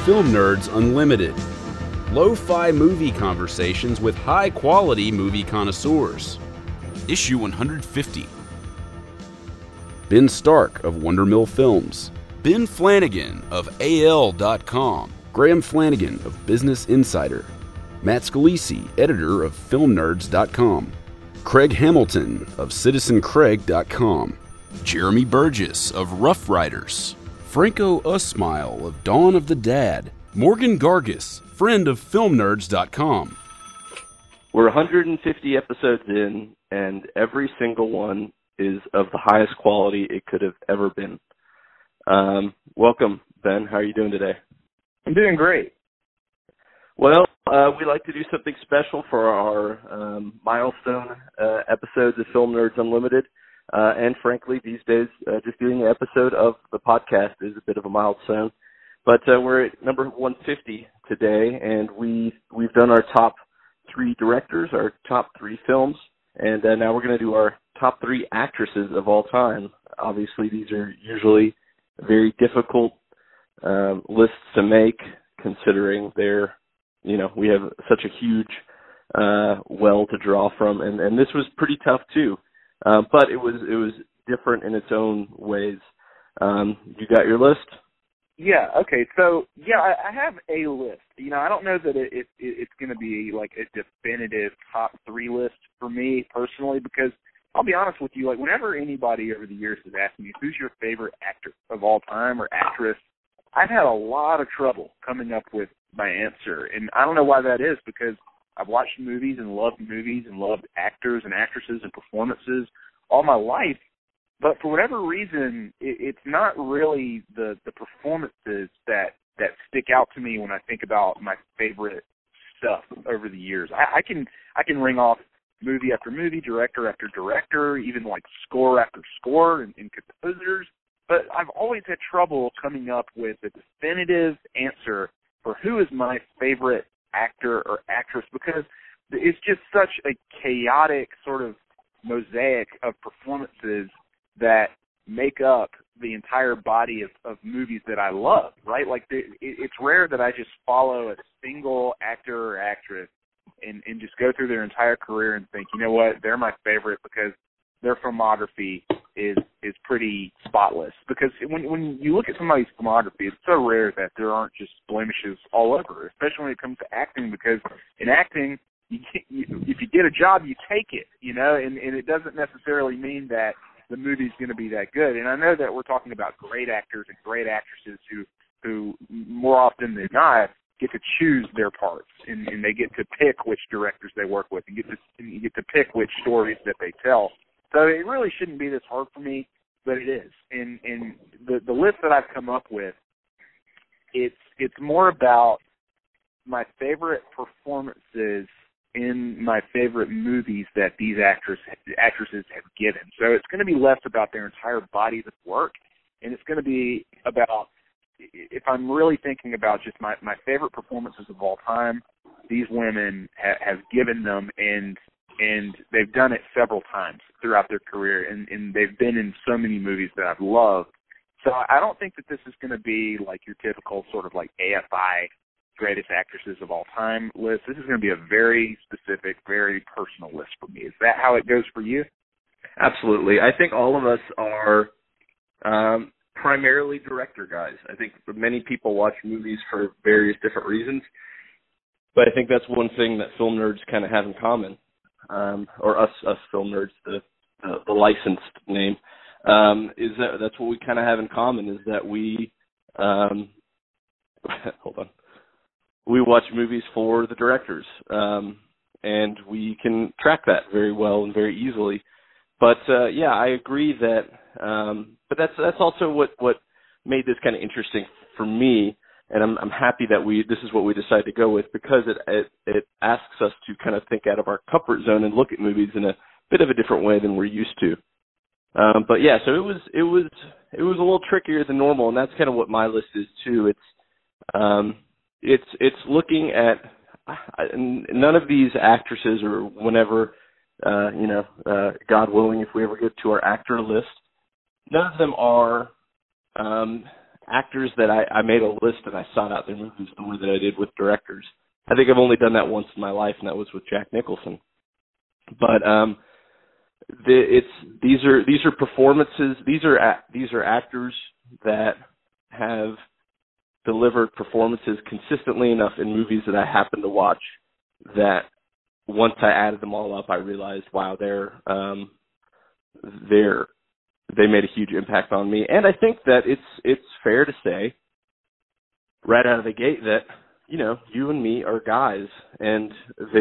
Film Nerds Unlimited. Lo-fi movie conversations with high-quality movie connoisseurs. Issue 150. Ben Stark of Wondermill Films. Ben Flanagan of AL.com. Graham Flanagan of Business Insider. Matt Scalisi, editor of FilmNerds.com. Craig Hamilton of CitizenCraig.com. Jeremy Burgess of Rough Riders. Franco Usmile of Dawn of the Dad. Morgan Gargis, friend of FilmNerds.com. We're 150 episodes in, and every single one is of the highest quality it could have ever been. Welcome, Ben. How are you doing today? I'm doing great. Well, we like to do something special for our milestone episodes of Film Nerds Unlimited. And frankly, these days, just doing an episode of the podcast is a bit of a milestone. But we're at number 150 today, and we've done our top 3 directors, our top 3 films, and now we're going to do our top 3 actresses of all time. Obviously, these are usually very difficult lists to make, considering they're, we have such a huge well to draw from, and this was pretty tough too. But it was different in its own ways. You got your list? Yeah. Okay. So I have a list. I don't know that it's going to be like a definitive top 3 list for me personally, because I'll be honest with you, like whenever anybody over the years has asked me who's your favorite actor of all time or actress, I've had a lot of trouble coming up with my answer, and I don't know why that is, because I've watched movies and loved actors and actresses and performances all my life, but for whatever reason, it's not really the performances that stick out to me when I think about my favorite stuff over the years. I can ring off movie after movie, director after director, even like score after score and composers, but I've always had trouble coming up with a definitive answer for who is my favorite actor or actress, because it's just such a chaotic sort of mosaic of performances that make up the entire body of movies that I love, right? Like it's rare that I just follow a single actor or actress and just go through their entire career and think, you know what, they're my favorite because their filmography is pretty spotless. Because when you look at somebody's filmography, it's so rare that there aren't just blemishes all over, especially when it comes to acting, because in acting, if you get a job, you take it, and it doesn't necessarily mean that the movie's going to be that good. And I know that we're talking about great actors and great actresses who more often than not get to choose their parts, and they get to pick which directors they work with, and you get to pick which stories that they tell. So it really shouldn't be this hard for me, but it is. And the list that I've come up with, it's more about my favorite performances in my favorite movies that these actresses have given. So it's going to be less about their entire bodies of work, and it's going to be about, if I'm really thinking about just my favorite performances of all time, these women have given them, and they've done it several times throughout their career, and they've been in so many movies that I've loved. So I don't think that this is going to be like your typical sort of like AFI greatest actresses of all time list. This is going to be a very specific, very personal list for me. Is that how it goes for you? Absolutely. I think all of us are primarily director guys. I think many people watch movies for various different reasons, but I think that's one thing that film nerds kind of have in common. Or us film nerds, the licensed name, is that's what we kind of have in common, is that we, hold on, we watch movies for the directors, and we can track that very well and very easily. But yeah, I agree that, but that's also what made this kind of interesting for me. And I'm happy that this is what we decided to go with, because it asks us to kind of think out of our comfort zone and look at movies in a bit of a different way than we're used to. But yeah, so it was a little trickier than normal, and that's kind of what my list is too. It's looking at none of these actresses, or whenever God willing, if we ever get to our actor list, none of them are actors that I made a list and I sought out their movies the way that I did with directors. I think I've only done that once in my life, and that was with Jack Nicholson. But these are performances. These are actors that have delivered performances consistently enough in movies that I happen to watch that once I added them all up, I realized, wow, they made a huge impact on me. And I think that it's fair to say right out of the gate that, you and me are guys, and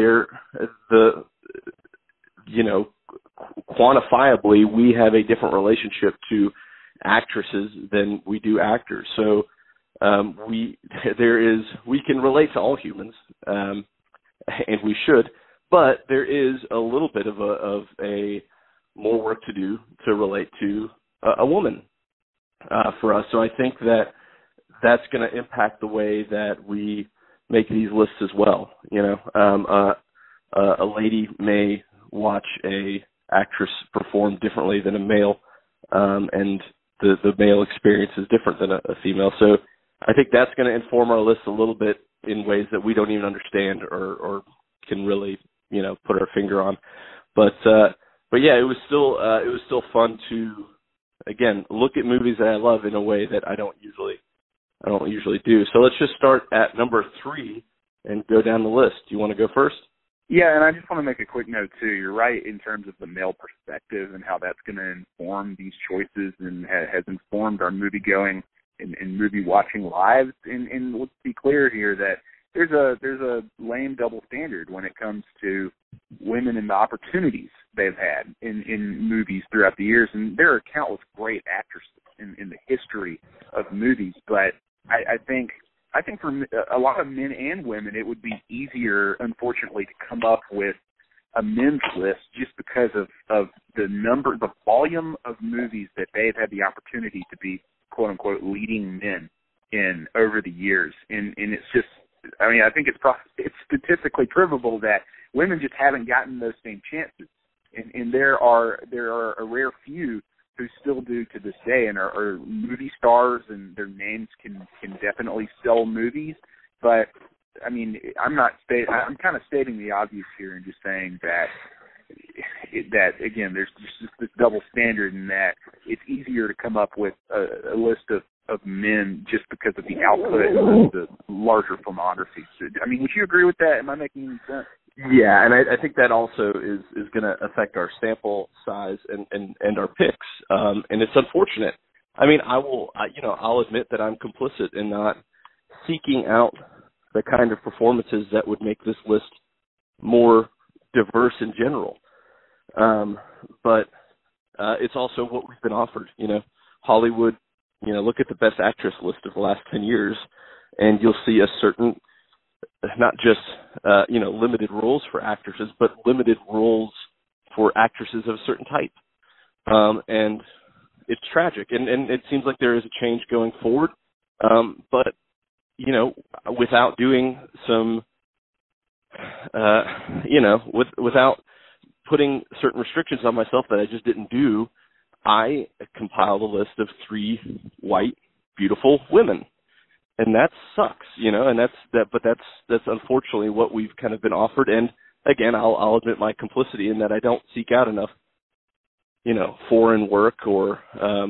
quantifiably, we have a different relationship to actresses than we do actors. So we can relate to all humans, and we should, but there is a little bit of a more work to do to relate to a woman for us. So I think that's going to impact the way that we make these lists as well. A lady may watch a actress perform differently than a male, and the male experience is different than a female. So I think that's going to inform our list a little bit in ways that we don't even understand or can really, put our finger on. But yeah, it was still fun to, again, look at movies that I love in a way that I don't usually do. So let's just start at number 3 and go down the list. Do you want to go first? Yeah, and I just want to make a quick note, too. You're right in terms of the male perspective and how that's going to inform these choices and has informed our movie-going and movie-watching lives. And let's be clear here that there's a lame double standard when it comes to women and the opportunities they've had in movies throughout the years. And there are countless great actresses in the history of movies, but I think for a lot of men and women, it would be easier, unfortunately, to come up with a men's list just because of the volume of movies that they've had the opportunity to be, quote unquote, leading men in over the years. And it's just, I think it's statistically provable that women just haven't gotten those same chances. And there are a rare few who still do to this day and are movie stars, and their names can definitely sell movies. But I'm kind of stating the obvious here and just saying that again, there's just this double standard in that it's easier to come up with a list of men just because of the output of the larger filmography. So, would you agree with that? Am I making any sense? Yeah, and I think that also is going to affect our sample size and our picks, and it's unfortunate. I'll admit that I'm complicit in not seeking out the kind of performances that would make this list more diverse in general. But it's also what we've been offered. Hollywood. Look at the Best Actress list of the last 10 years, and you'll see a certain, not just, limited roles for actresses, but limited roles for actresses of a certain type. And it's tragic. And it seems like there is a change going forward. But, without doing some, without putting certain restrictions on myself that I just didn't do, I compiled a list of 3 white, beautiful women. And that sucks, and that's unfortunately what we've kind of been offered. And again, I'll admit my complicity in that I don't seek out enough, foreign work or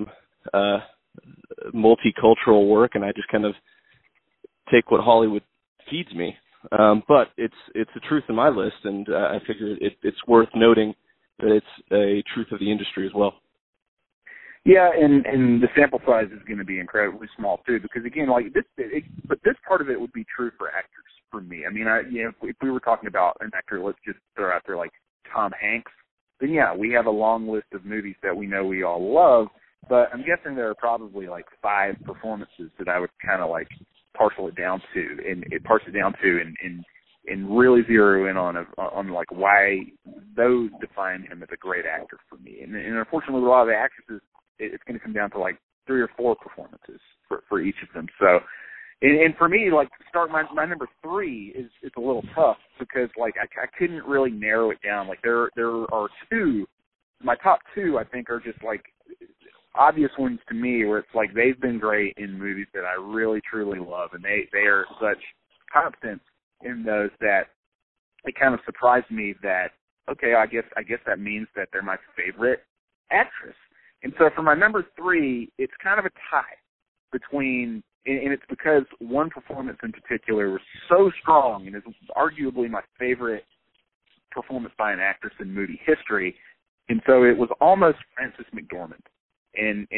multicultural work, and I just kind of take what Hollywood feeds me. But it's the truth in my list, and I figure it's worth noting that it's a truth of the industry as well. Yeah, and the sample size is going to be incredibly small too, because again, but this part of it would be true for actors for me. If we were talking about an actor, let's just throw out there like Tom Hanks, then yeah, we have a long list of movies that we know we all love, but I'm guessing there are probably like 5 performances that I would kind of like parse it down to and really zero in on like why those define him as a great actor for me. And unfortunately, with a lot of the actresses, it's going to come down to like 3 or 4 performances for each of them. So, and for me, like start my number 3 is a little tough because like I couldn't really narrow it down. Like there are 2, my top 2 I think are just like obvious ones to me where it's like they've been great in movies that I really, truly love, and they are such constants in those that it kind of surprised me that, okay, I guess that means that they're my favorite actress. And so for my number 3, it's kind of a tie between, and it's because one performance in particular was so strong and is arguably my favorite performance by an actress in movie history. And so it was almost Frances McDormand. And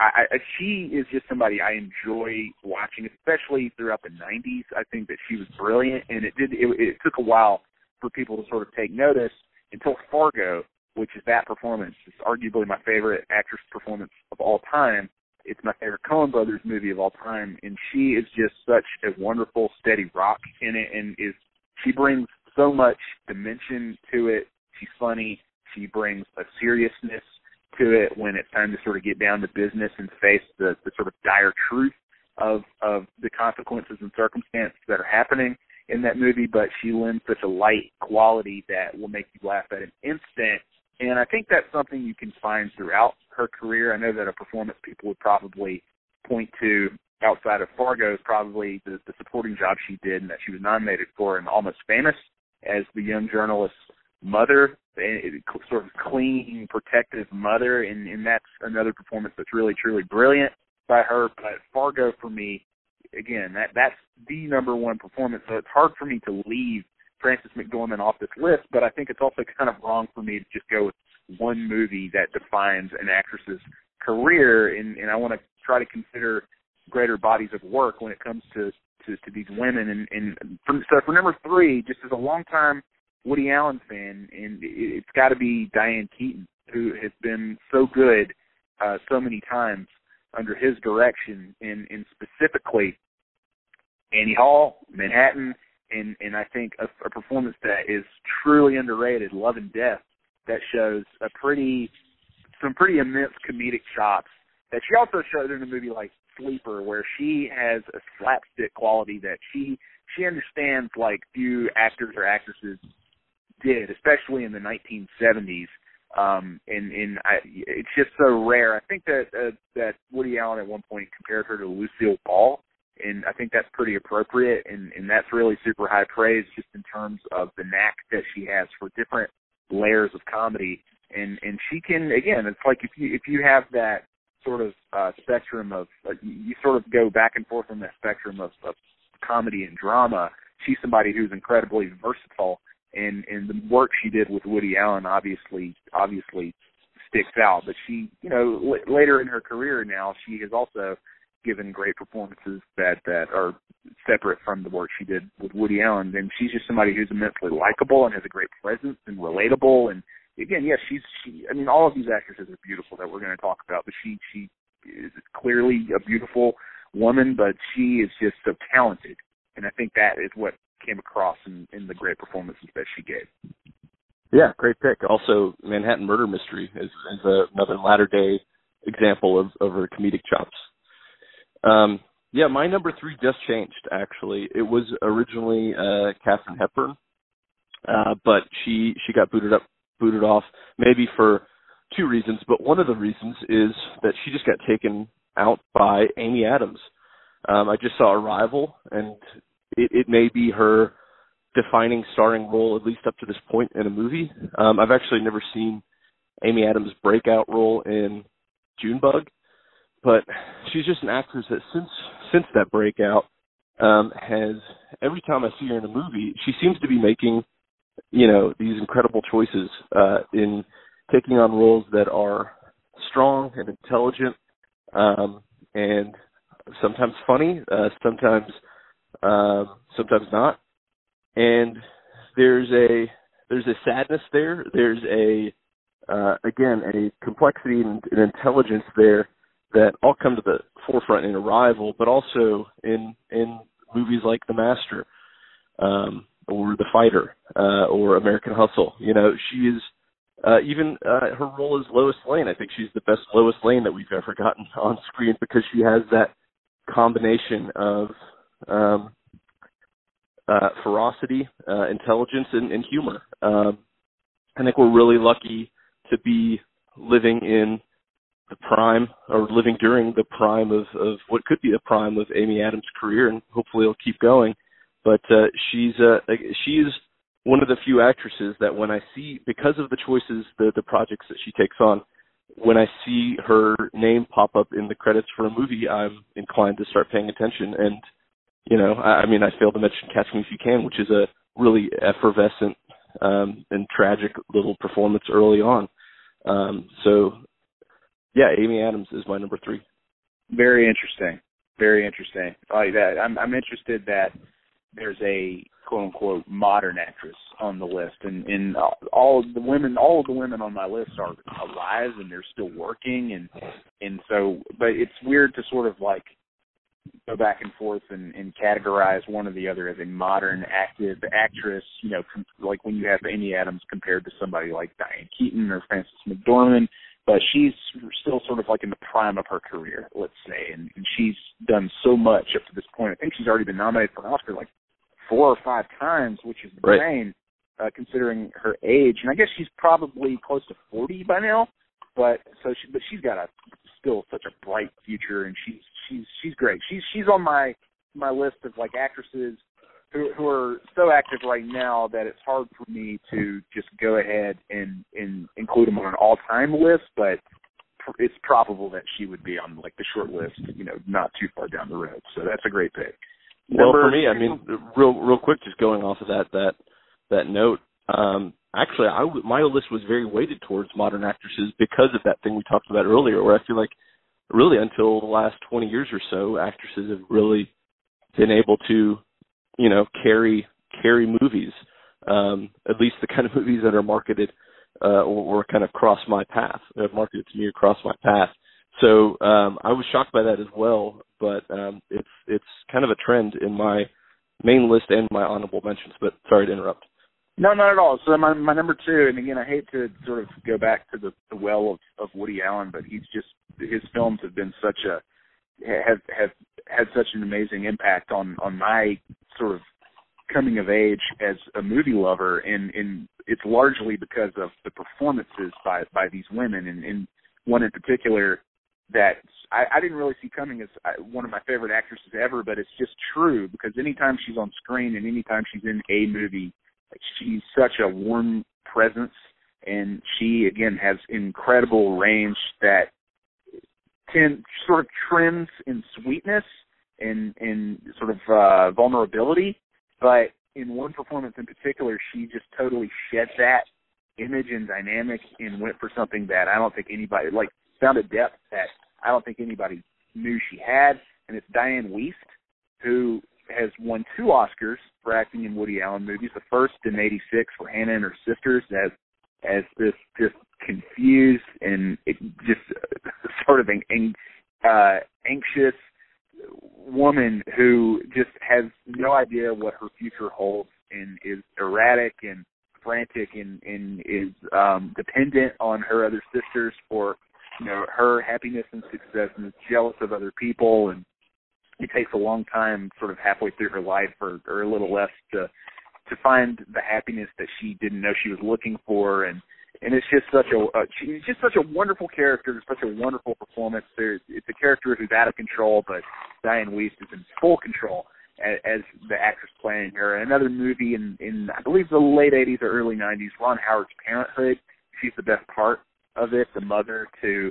she is just somebody I enjoy watching, especially throughout the 90s. I think that she was brilliant, and it took a while for people to sort of take notice until Fargo, which is that performance. It's arguably my favorite actress performance of all time. It's my favorite Coen Brothers movie of all time, and she is just such a wonderful, steady rock in it, and she brings so much dimension to it. She's funny. She brings a seriousness to it when it's time to sort of get down to business and face the sort of dire truth of the consequences and circumstances that are happening in that movie, but she lends such a light quality that will make you laugh at an instant. And I think that's something you can find throughout her career. I know that a performance people would probably point to outside of Fargo is probably the supporting job she did and that she was nominated for in Almost Famous as the young journalist's mother, sort of clean, protective mother, and that's another performance that's really, truly brilliant by her. But Fargo, for me, again, that's the number one performance, so it's hard for me to leave Frances McDormand off this list, but I think it's also kind of wrong for me to just go with one movie that defines an actress's career, and I want to try to consider greater bodies of work when it comes to these women. So for number 3, just as a long-time Woody Allen fan, and it's got to be Diane Keaton, who has been so good so many times under his direction, and specifically Annie Hall, Manhattan, and I think a performance that is truly underrated, Love and Death, that shows some pretty immense comedic chops that she also showed in a movie like Sleeper, where she has a slapstick quality that she understands like few actors or actresses did, especially in the 1970s. It's just so rare. I think that Woody Allen at one point compared her to Lucille Ball, and I think that's pretty appropriate, and that's really super high praise just in terms of the knack that she has for different layers of comedy. And she can, again, it's like if you have that sort of spectrum of, you sort of go back and forth on that spectrum of comedy and drama, she's somebody who's incredibly versatile. And the work she did with Woody Allen obviously sticks out. But she, later in her career now, she has also given great performances that are separate from the work she did with Woody Allen. And she's just somebody who's immensely likable and has a great presence and relatable. And again, yes, all of these actresses are beautiful that we're going to talk about, but she is clearly a beautiful woman, but she is just so talented. And I think that is what came across in the great performances that she gave. Yeah, great pick. Also, Manhattan Murder Mystery is another latter-day example of her comedic chops. My number 3 just changed, actually. It was originally Katharine Hepburn, but she got booted off, maybe for 2 reasons, but one of the reasons is that she just got taken out by Amy Adams. I just saw Arrival, and it may be her defining starring role, at least up to this point in a movie. I've actually never seen Amy Adams' breakout role in Junebug, but she's just an actress that since that breakout has, every time I see her in a movie, she seems to be making, these incredible choices in taking on roles that are strong and intelligent, and sometimes funny, sometimes not. And there's a sadness there. There's a complexity and intelligence there that all come to the forefront in Arrival, but also in movies like The Master, or The Fighter, or American Hustle. She is, even her role as Lois Lane, I think she's the best Lois Lane that we've ever gotten on screen, because she has that combination of ferocity, intelligence, and humor. I think we're really lucky to be living in prime, or living during the prime of what could be the prime of Amy Adams' career, and hopefully it'll keep going. But she is one of the few actresses that when I see, because of the choices, the projects that she takes on, when I see her name pop up in the credits for a movie, I'm inclined to start paying attention. And, you know, I failed to mention Catch Me If You Can, which is a really effervescent and tragic little performance early on. So, yeah, Amy Adams is my number 3. Very interesting. Very interesting. I like that. I'm interested that there's a quote-unquote modern actress on the list, and all of the women on my list are alive and they're still working, and so, but it's weird to sort of like go back and forth and categorize one or the other as a modern active actress, you know, like when you have Amy Adams compared to somebody like Diane Keaton or Frances McDormand, but she's still sort of like in the prime of her career, let's say, and she's done so much up to this point. I think she's already been nominated for an Oscar like 4 or 5 times, which is insane, considering her age. And I guess she's probably close to 40 by now. But she's got still such a bright future, and she's great. She's on my list of like actresses who are so active right now that it's hard for me to just go ahead and include them on an all-time list. But it's probable that she would be on like the short list, you know, not too far down the road. So that's a great pick. Well, for me, I mean, real quick, just going off of that note, actually, my list was very weighted towards modern actresses because of that thing we talked about earlier, where I feel like really until the last 20 years or so, actresses have really been able to, you know, carry movies, at least the kind of movies that are marketed or kind of cross my path, marketed to me or cross my path. So I was shocked by that as well, but it's kind of a trend in my main list and my honorable mentions. But sorry to interrupt. No, not at all. So my number 2, and again, I hate to sort of go back to the well of Woody Allen, but his films have been have had such an amazing impact on my sort of coming of age as a movie lover, and it's largely because of the performances by these women, and one in particular that I didn't really see coming as one of my favorite actresses ever, but it's just true because anytime she's on screen and anytime she's in a movie, like, she's such a warm presence, and she, again, has incredible range that sort of trends in sweetness and sort of vulnerability, but in one performance in particular, she just totally shed that image and dynamic and went for something that I don't think anybody, like, found a depth that I don't think anybody knew she had, and it's Diane Wiest, who has won 2 Oscars for acting in Woody Allen movies. The first in '86 for Hannah and Her Sisters as this just confused and just sort of anxious woman who just has no idea what her future holds and is erratic and frantic and is dependent on her other sisters for, you know, her happiness and success, and is jealous of other people, and it takes a long time, sort of halfway through her life or a little less, to find the happiness that she didn't know she was looking for, and it's just she's just such a wonderful character, such a wonderful performance. It's a character who's out of control, but Diane Wiest is in full control as the actress playing her. Another movie in I believe the late '80s or early '90s, Ron Howard's Parenthood. She's the best part of it, the mother to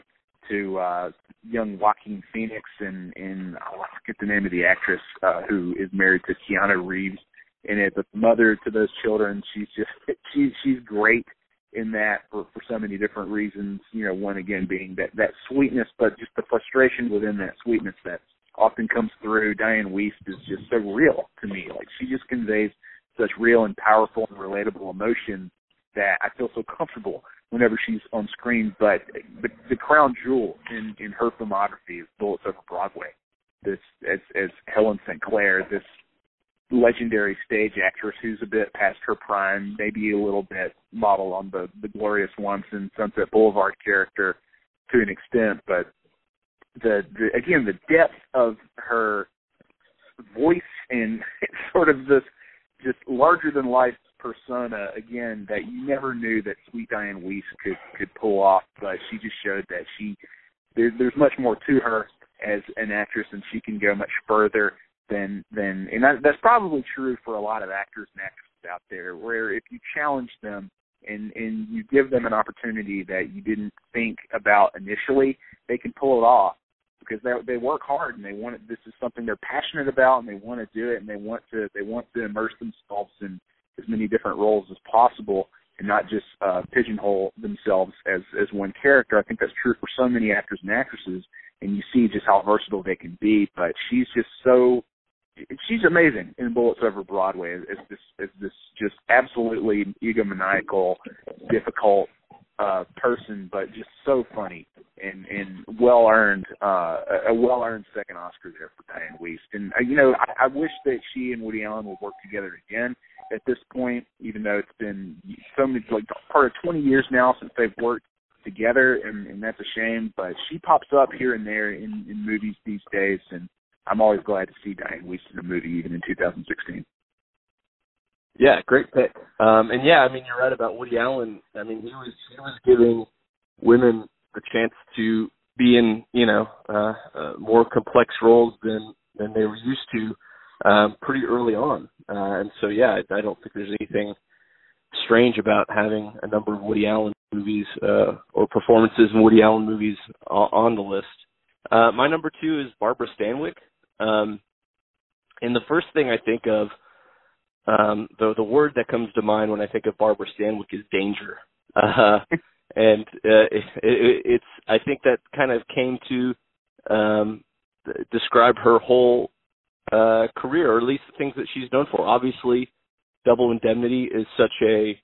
young Joaquin Phoenix, and I forget the name of the actress who is married to Keanu Reeves in it, but the mother to those children. She's great in that for so many different reasons. You know, one again being that sweetness, but just the frustration within that sweetness that often comes through. Diane Wiest is just so real to me. Like, she just conveys such real and powerful and relatable emotion that I feel so comfortable whenever she's on screen. But the crown jewel in her filmography is Bullets Over Broadway. This as Helen St. Clair, this legendary stage actress who's a bit past her prime, maybe a little bit model on the Glorious Once and Sunset Boulevard character to an extent, but the depth of her voice and sort of this just larger than life persona, again, that you never knew that sweet Diane Wiest could pull off, but she just showed that she there's much more to her as an actress, and she can go much further than and that's probably true for a lot of actors and actresses out there, where if you challenge them and you give them an opportunity that you didn't think about initially, they can pull it off because they work hard and they want it. This is something they're passionate about, and they want to do it, and they want to immerse themselves in as many different roles as possible and not just pigeonhole themselves as one character. I think that's true for so many actors and actresses, and you see just how versatile they can be. But she's amazing in Bullets Over Broadway as this just absolutely egomaniacal, difficult person, but just so funny and well-earned, a well-earned second Oscar there for Diane Wiest. And, I wish that she and Woody Allen would work together again at this point, even though it's been so many, like part of 20 years now since they've worked together, and that's a shame. But she pops up here and there in movies these days, and I'm always glad to see Diane Wiest in a movie, even in 2016. Yeah, great pick. And yeah, I mean, you're right about Woody Allen. I mean, he was giving women the chance to be in, more complex roles than they were used to pretty early on. And so, yeah, I don't think there's anything strange about having a number of Woody Allen movies or performances in Woody Allen movies on the list. My number 2 is Barbara Stanwyck. And the first thing I think of, the word that comes to mind when I think of Barbara Stanwyck is danger. And it's I think that kind of came to describe her whole career, or at least the things that she's known for. Obviously, Double Indemnity is such a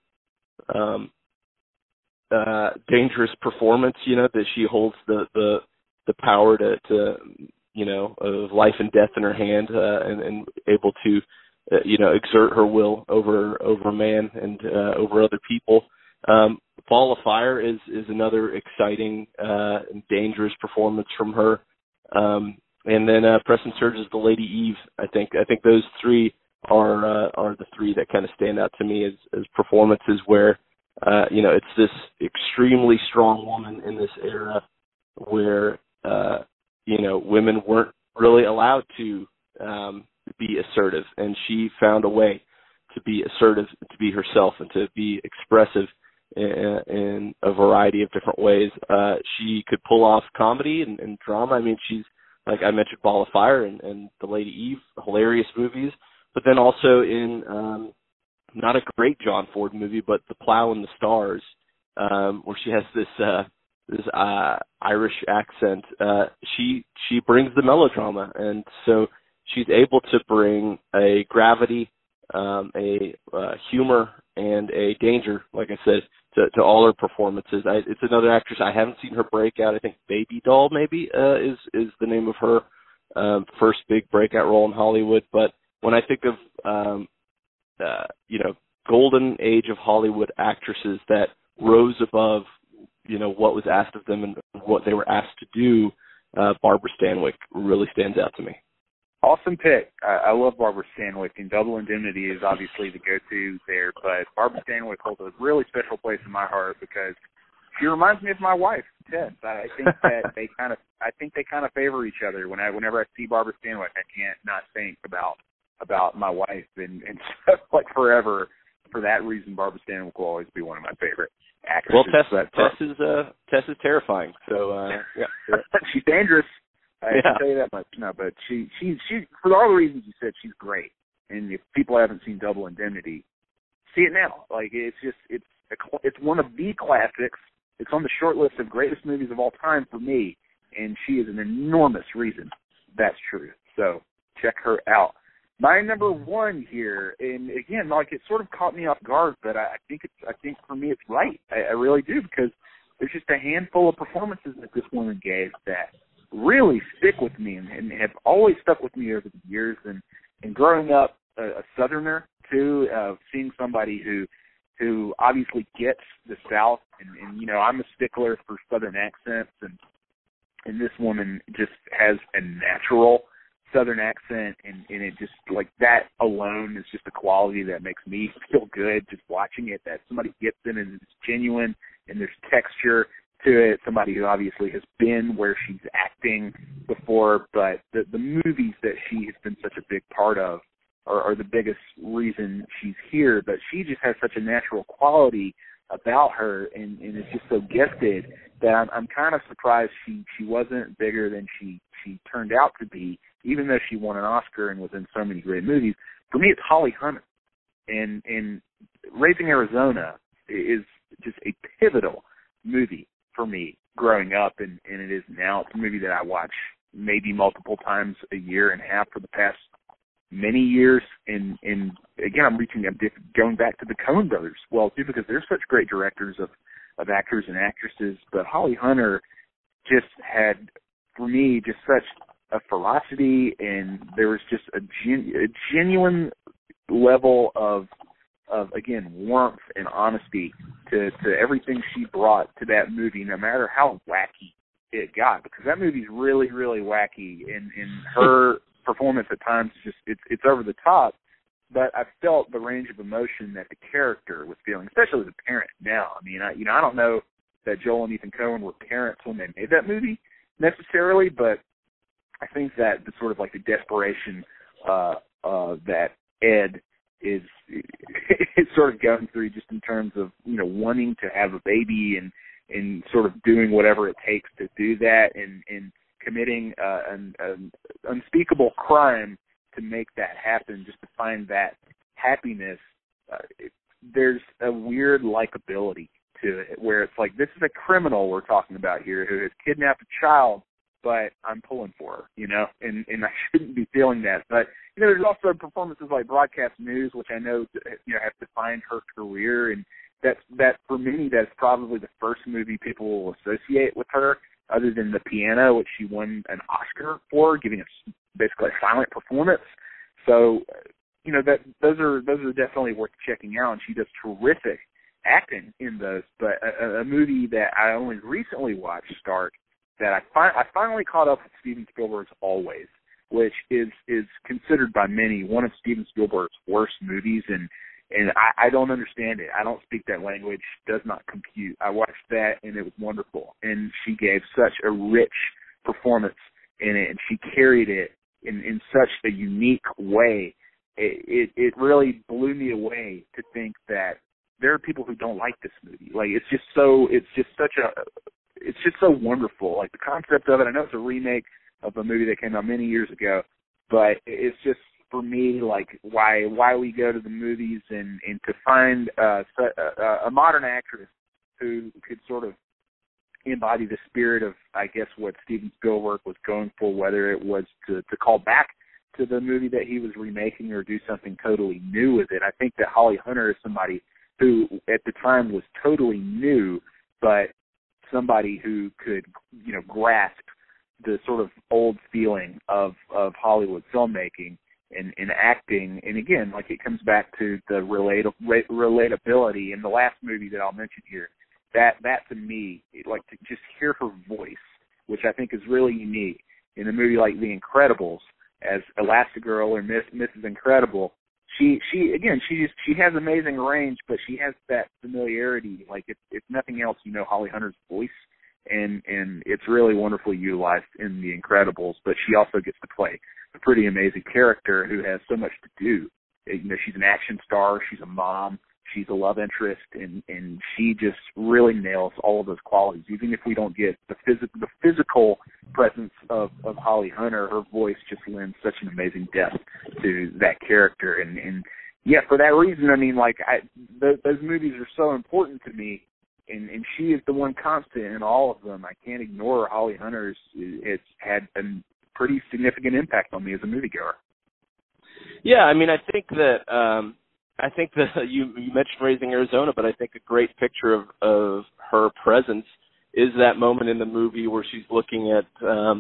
dangerous performance, that she holds the power to of life and death in her hand, and able to exert her will over a man and over other people. Ball of Fire is another exciting and dangerous performance from her. And then Preston Sturges' The Lady Eve. I think those three are the three that kind of stand out to me as performances where it's this extremely strong woman in this era where women weren't really allowed to be assertive, and she found a way to be assertive, to be herself, and to be expressive in a variety of different ways. She could pull off comedy and drama. I mean, she's, like I mentioned, Ball of Fire and The Lady Eve, hilarious movies, but then also in not a great John Ford movie, but The Plow and the Stars, where she has this Irish accent. She brings the melodrama, and so she's able to bring a gravity, a humor, and a danger, like I said, to all her performances. It's another actress. I haven't seen her breakout. I think Baby Doll maybe is the name of her first big breakout role in Hollywood. But when I think of golden age of Hollywood actresses that rose above what was asked of them and what they were asked to do, Barbara Stanwyck really stands out to me. Awesome pick. I love Barbara Stanwyck, and Double Indemnity is obviously the go-to there, but Barbara Stanwyck holds a really special place in my heart because she reminds me of my wife, Tess. I think that they kind of favor each other. Whenever I see Barbara Stanwyck, I can't not think about my wife, and so, like, forever. For that reason, Barbara Stanwyck will always be one of my favorite actresses. Well, Tess is terrifying. So yeah. She's dangerous. I can tell you that much. No, but she for all the reasons you said, she's great. And if people haven't seen Double Indemnity, see it now. Like, it's one of the classics. It's on the short list of greatest movies of all time for me, and she is an enormous reason that's true. So check her out. My number 1 here, and again, like, it sort of caught me off guard, but I think for me it's right. I really do, because there's just a handful of performances that this woman gave that really stick with me and have always stuck with me over the years. And growing up a Southerner too, seeing somebody who obviously gets the South, and I'm a stickler for Southern accents, and this woman just has a natural Southern accent, and it just, like, that alone is just a quality that makes me feel good just watching it, that somebody gets in and it's genuine and there's texture to it, somebody who obviously has been where she's acting before, but the movies that she has been such a big part of are the biggest reason she's here. But she just has such a natural quality about her and is just so gifted that I'm kind of surprised she wasn't bigger than she turned out to be, even though she won an Oscar and was in so many great movies. For me, it's Holly Hunter. And Raising Arizona is just a pivotal movie for me growing up, and it is now. It's a movie that I watch maybe multiple times a year and a half for the past many years. And again, I'm going back to the Coen brothers well too, because they're such great directors of actors and actresses. But Holly Hunter just had, for me, just such a ferocity, and there was just a genuine level of again, warmth and honesty to everything she brought to that movie, no matter how wacky it got, because that movie's really, really wacky, and her performance at times is just it's over the top, but I felt the range of emotion that the character was feeling, especially as a parent now. I mean, I don't know that Joel and Ethan Coen were parents when they made that movie necessarily, but I think that the sort of like the desperation that Ed is sort of going through, just in terms of, you know, wanting to have a baby and sort of doing whatever it takes to do that, and committing an unspeakable crime to make that happen, just to find that happiness. There's a weird likability to it, where it's like, this is a criminal we're talking about here who has kidnapped a child, but I'm pulling for her, you know, and I shouldn't be feeling that. But, you know, there's also performances like Broadcast News, which I know, you know, have defined her career, and that for many, that's probably the first movie people will associate with her, other than The Piano, which she won an Oscar for, giving us basically a silent performance. So, you know, those are definitely worth checking out, and she does terrific acting in those. But a movie that I only recently watched start, that I finally caught up with Steven Spielberg's Always, which is considered by many one of Steven Spielberg's worst movies, and I don't understand it. I don't speak that language, does not compute. I watched that, and it was wonderful, and she gave such a rich performance in it, and she carried it in such a unique way. It really blew me away to think that there are people who don't like this movie. Like, it's just so wonderful. Like, the concept of it, I know it's a remake of a movie that came out many years ago, but it's just, for me, like, why we go to the movies, and to find a modern actress who could sort of embody the spirit of, I guess, what Steven Spielberg was going for, whether it was to call back to the movie that he was remaking or do something totally new with it. I think that Holly Hunter is somebody who at the time was totally new, but somebody who could, you know, grasp the sort of old feeling of Hollywood filmmaking and acting. And again, like, it comes back to the relatability in the last movie that I'll mention here. That to me, like, to just hear her voice, which I think is really unique in a movie like The Incredibles, as Elastigirl or Mrs. Incredible. She has amazing range, but she has that familiarity. Like, if nothing else, you know Holly Hunter's voice, and it's really wonderfully utilized in The Incredibles. But she also gets to play a pretty amazing character who has so much to do. You know, she's an action star, she's a mom, she's a love interest, and she just really nails all of those qualities. Even if we don't get the physical presence of Holly Hunter, her voice just lends such an amazing depth to that character. And yeah, for that reason, I mean, like, those movies are so important to me, and she is the one constant in all of them. I can't ignore Holly Hunter. It's had a pretty significant impact on me as a moviegoer. Yeah, I mean, I think that you mentioned Raising Arizona, but I think a great picture of her presence is that moment in the movie where she's looking at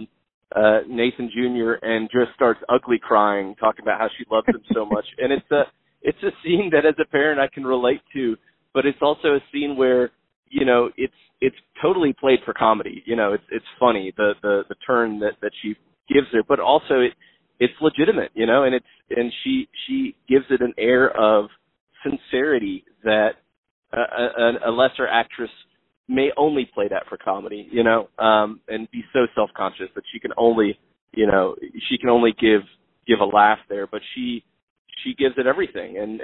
Nathan Jr. and just starts ugly crying, talking about how she loves him so much. And it's a scene that as a parent I can relate to, but it's also a scene where, you know, it's totally played for comedy. You know, it's funny, the turn that she gives her, but also it's legitimate, you know, and she gives it an air of sincerity that a lesser actress may only play that for comedy, you know, and be so self-conscious that she can only, you know, she can only give a laugh there, but she gives it everything, and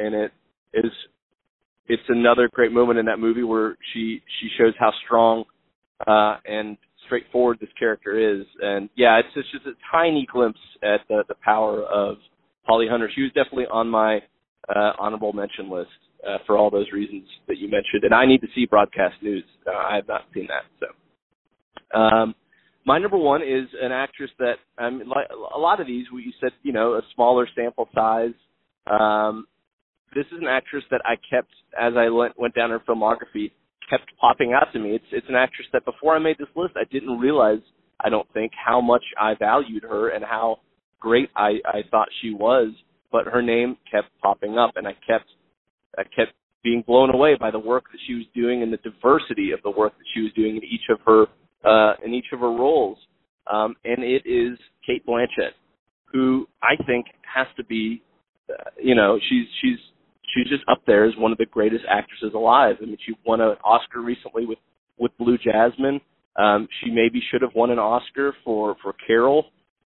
it's another great moment in that movie where she shows how strong and straightforward this character is. And yeah, it's just a tiny glimpse at the power of Holly Hunter. She was definitely on my honorable mention list for all those reasons that you mentioned. And I need to see Broadcast News. I have not seen that. So my number one is an actress that, like a lot of these, you said, you know, a smaller sample size. This is an actress that I kept, as I went down her filmography, kept popping out to me. It's an actress that before I made this list, I didn't realize, I don't think, how much I valued her and how great I thought she was, but her name kept popping up, and I kept being blown away by the work that she was doing and the diversity of the work that she was doing in each of her roles. And it is Cate Blanchett, who I think has to be, you know, she's just up there as one of the greatest actresses alive. I mean, she won an Oscar recently with Blue Jasmine. She maybe should have won an Oscar for Carol.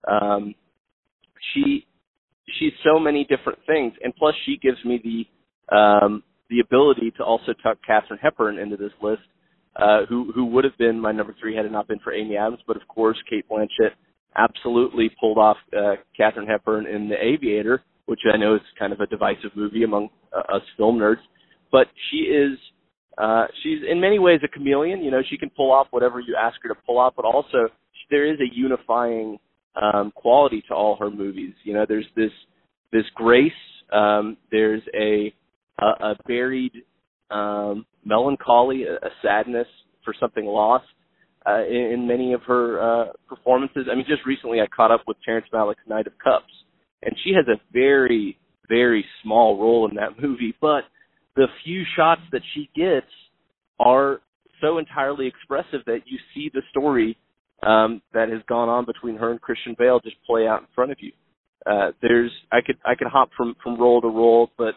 She's so many different things, and plus she gives me the ability to also tuck Katharine Hepburn into this list, who would have been my number 3 had it not been for Amy Adams. But of course, Cate Blanchett absolutely pulled off Katharine Hepburn in The Aviator, which I know is kind of a divisive movie among us film nerds. But she's in many ways a chameleon. You know, she can pull off whatever you ask her to pull off, but also there is a unifying quality to all her movies. You know, there's this grace. There's a buried melancholy, a sadness for something lost in many of her performances. I mean, just recently I caught up with Terrence Malick's Knight of Cups, and she has a very, very small role in that movie, but the few shots that she gets are so entirely expressive that you see the story that has gone on between her and Christian Bale just play out in front of you. I could hop from role to role, but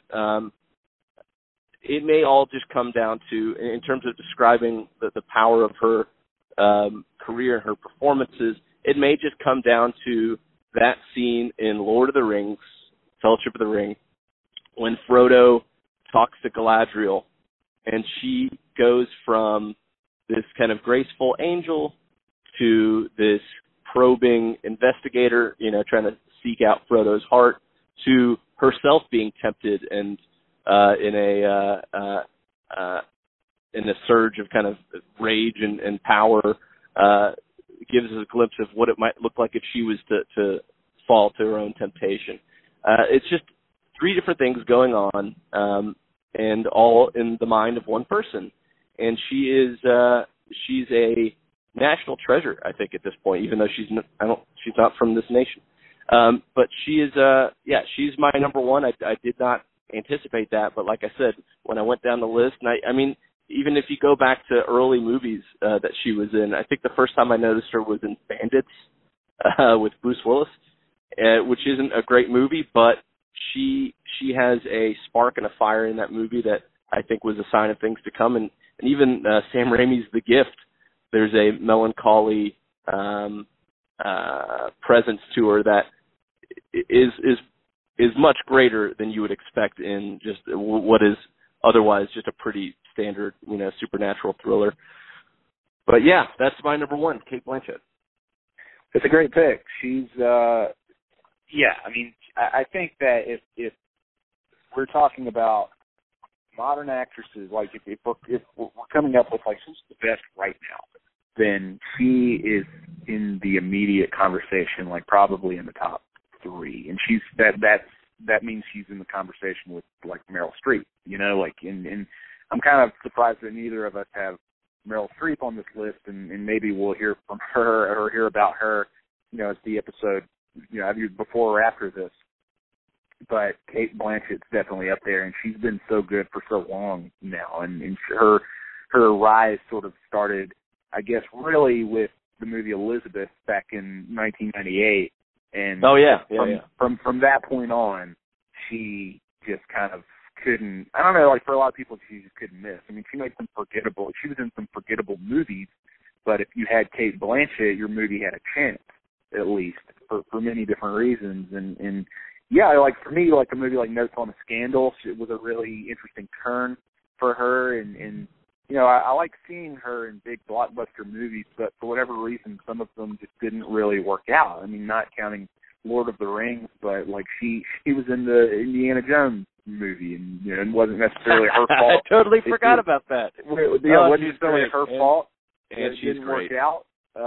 it may all just come down to, in terms of describing the power of her career and her performances, it may just come down to that scene in Lord of the Rings, Fellowship of the Ring, when Frodo talks to Galadriel, and she goes from this kind of graceful angel to this probing investigator, you know, trying to seek out Frodo's heart, to herself being tempted and in a surge of kind of rage and power, gives us a glimpse of what it might look like if she was to fall to her own temptation. It's just 3 different things going on, and all in the mind of one person. And she's a national treasure, I think, at this point, even though she's not from this nation. But she is, she's my number 1. I did not anticipate that, but like I said, when I went down the list, and I mean, even if you go back to early movies that she was in, I think the first time I noticed her was in Bandits with Bruce Willis, which isn't a great movie, but she has a spark and a fire in that movie that I think was a sign of things to come. And even Sam Raimi's The Gift, there's a melancholy presence to her that is much greater than you would expect in just what is otherwise just a pretty standard, you know, supernatural thriller. But yeah, that's my number 1, Cate Blanchett. It's a great pick. She's, I mean, I think that if we're talking about modern actresses, like if we're coming up with like who's the best right now, then she is in the immediate conversation, like probably in the top 3, and she's that means she's in the conversation with like Meryl Streep, you know, like and I'm kind of surprised that neither of us have Meryl Streep on this list, and maybe we'll hear from her or hear about her, you know, as the episode, you know, either before or after this. But Cate Blanchett's definitely up there, and she's been so good for so long now, and her rise sort of started, I guess, really with the movie Elizabeth back in 1998. And from that point on, she just kind of couldn't. I don't know. Like for a lot of people, she just couldn't miss. I mean, she made some forgettable. She was in some forgettable movies, but if you had Cate Blanchett, your movie had a chance, at least for many different reasons. And yeah, like for me, like a movie like Notes on a Scandal, it was a really interesting turn for her. And you know, I like seeing her in big blockbuster movies, but for whatever reason, some of them just didn't really work out. I mean, not counting Lord of the Rings, but like she was in the Indiana Jones movie, and you know, it wasn't necessarily her fault. I totally forgot about that. Yeah, it wasn't necessarily her fault. And it didn't work out.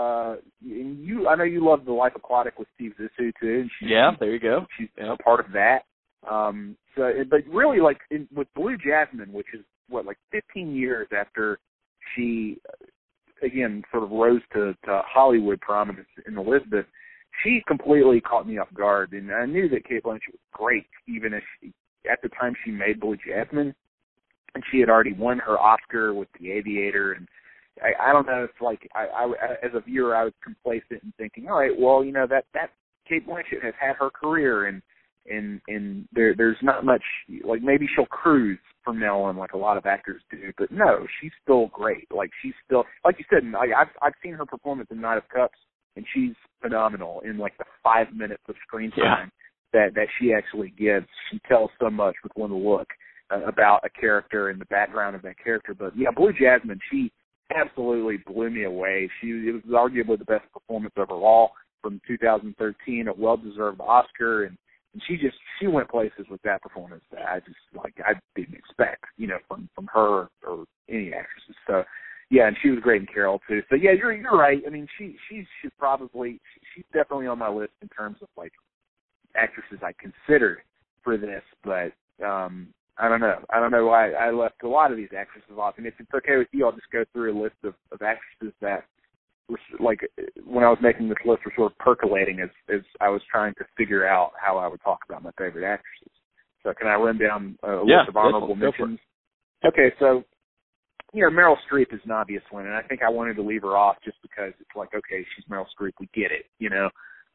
And I know you love The Life Aquatic with Steve Zissou too. And there you go. She's a part of that. But really, like with Blue Jasmine, which is like 15 years after she again sort of rose to Hollywood prominence in Elizabeth. She completely caught me off guard, and I knew that Cate Blanchett was great, even if at the time she made Blue Jasmine, and she had already won her Oscar with The Aviator. And I don't know if, like, I as a viewer, I was complacent and thinking, all right, well, you know, that Cate Blanchett has had her career, and there's not much, like, maybe she'll cruise from now on like a lot of actors do, but no, she's still great. Like, she's still, like you said, I've seen her performance in Knight of Cups, and she's phenomenal in like the 5 minutes of screen time that she actually gives. She tells so much with one look about a character and the background of that character. But yeah, Blue Jasmine, she absolutely blew me away. It was arguably the best performance overall from 2013, a well-deserved Oscar, and she went places with that performance that I didn't expect, you know, from her or any actresses. So yeah, and she was great in Carol too. So yeah, you're right. I mean, she's definitely on my list in terms of like actresses I considered for this, but I don't know. I don't know why I left a lot of these actresses off. And if it's okay with you, I'll just go through a list of actresses that were, like, when I was making this list, were sort of percolating as I was trying to figure out how I would talk about my favorite actresses. So can I run down a list of honorable mentions? Okay, so, you know, Meryl Streep is an obvious one, and I think I wanted to leave her off just because it's like, okay, she's Meryl Streep, we get it, you know.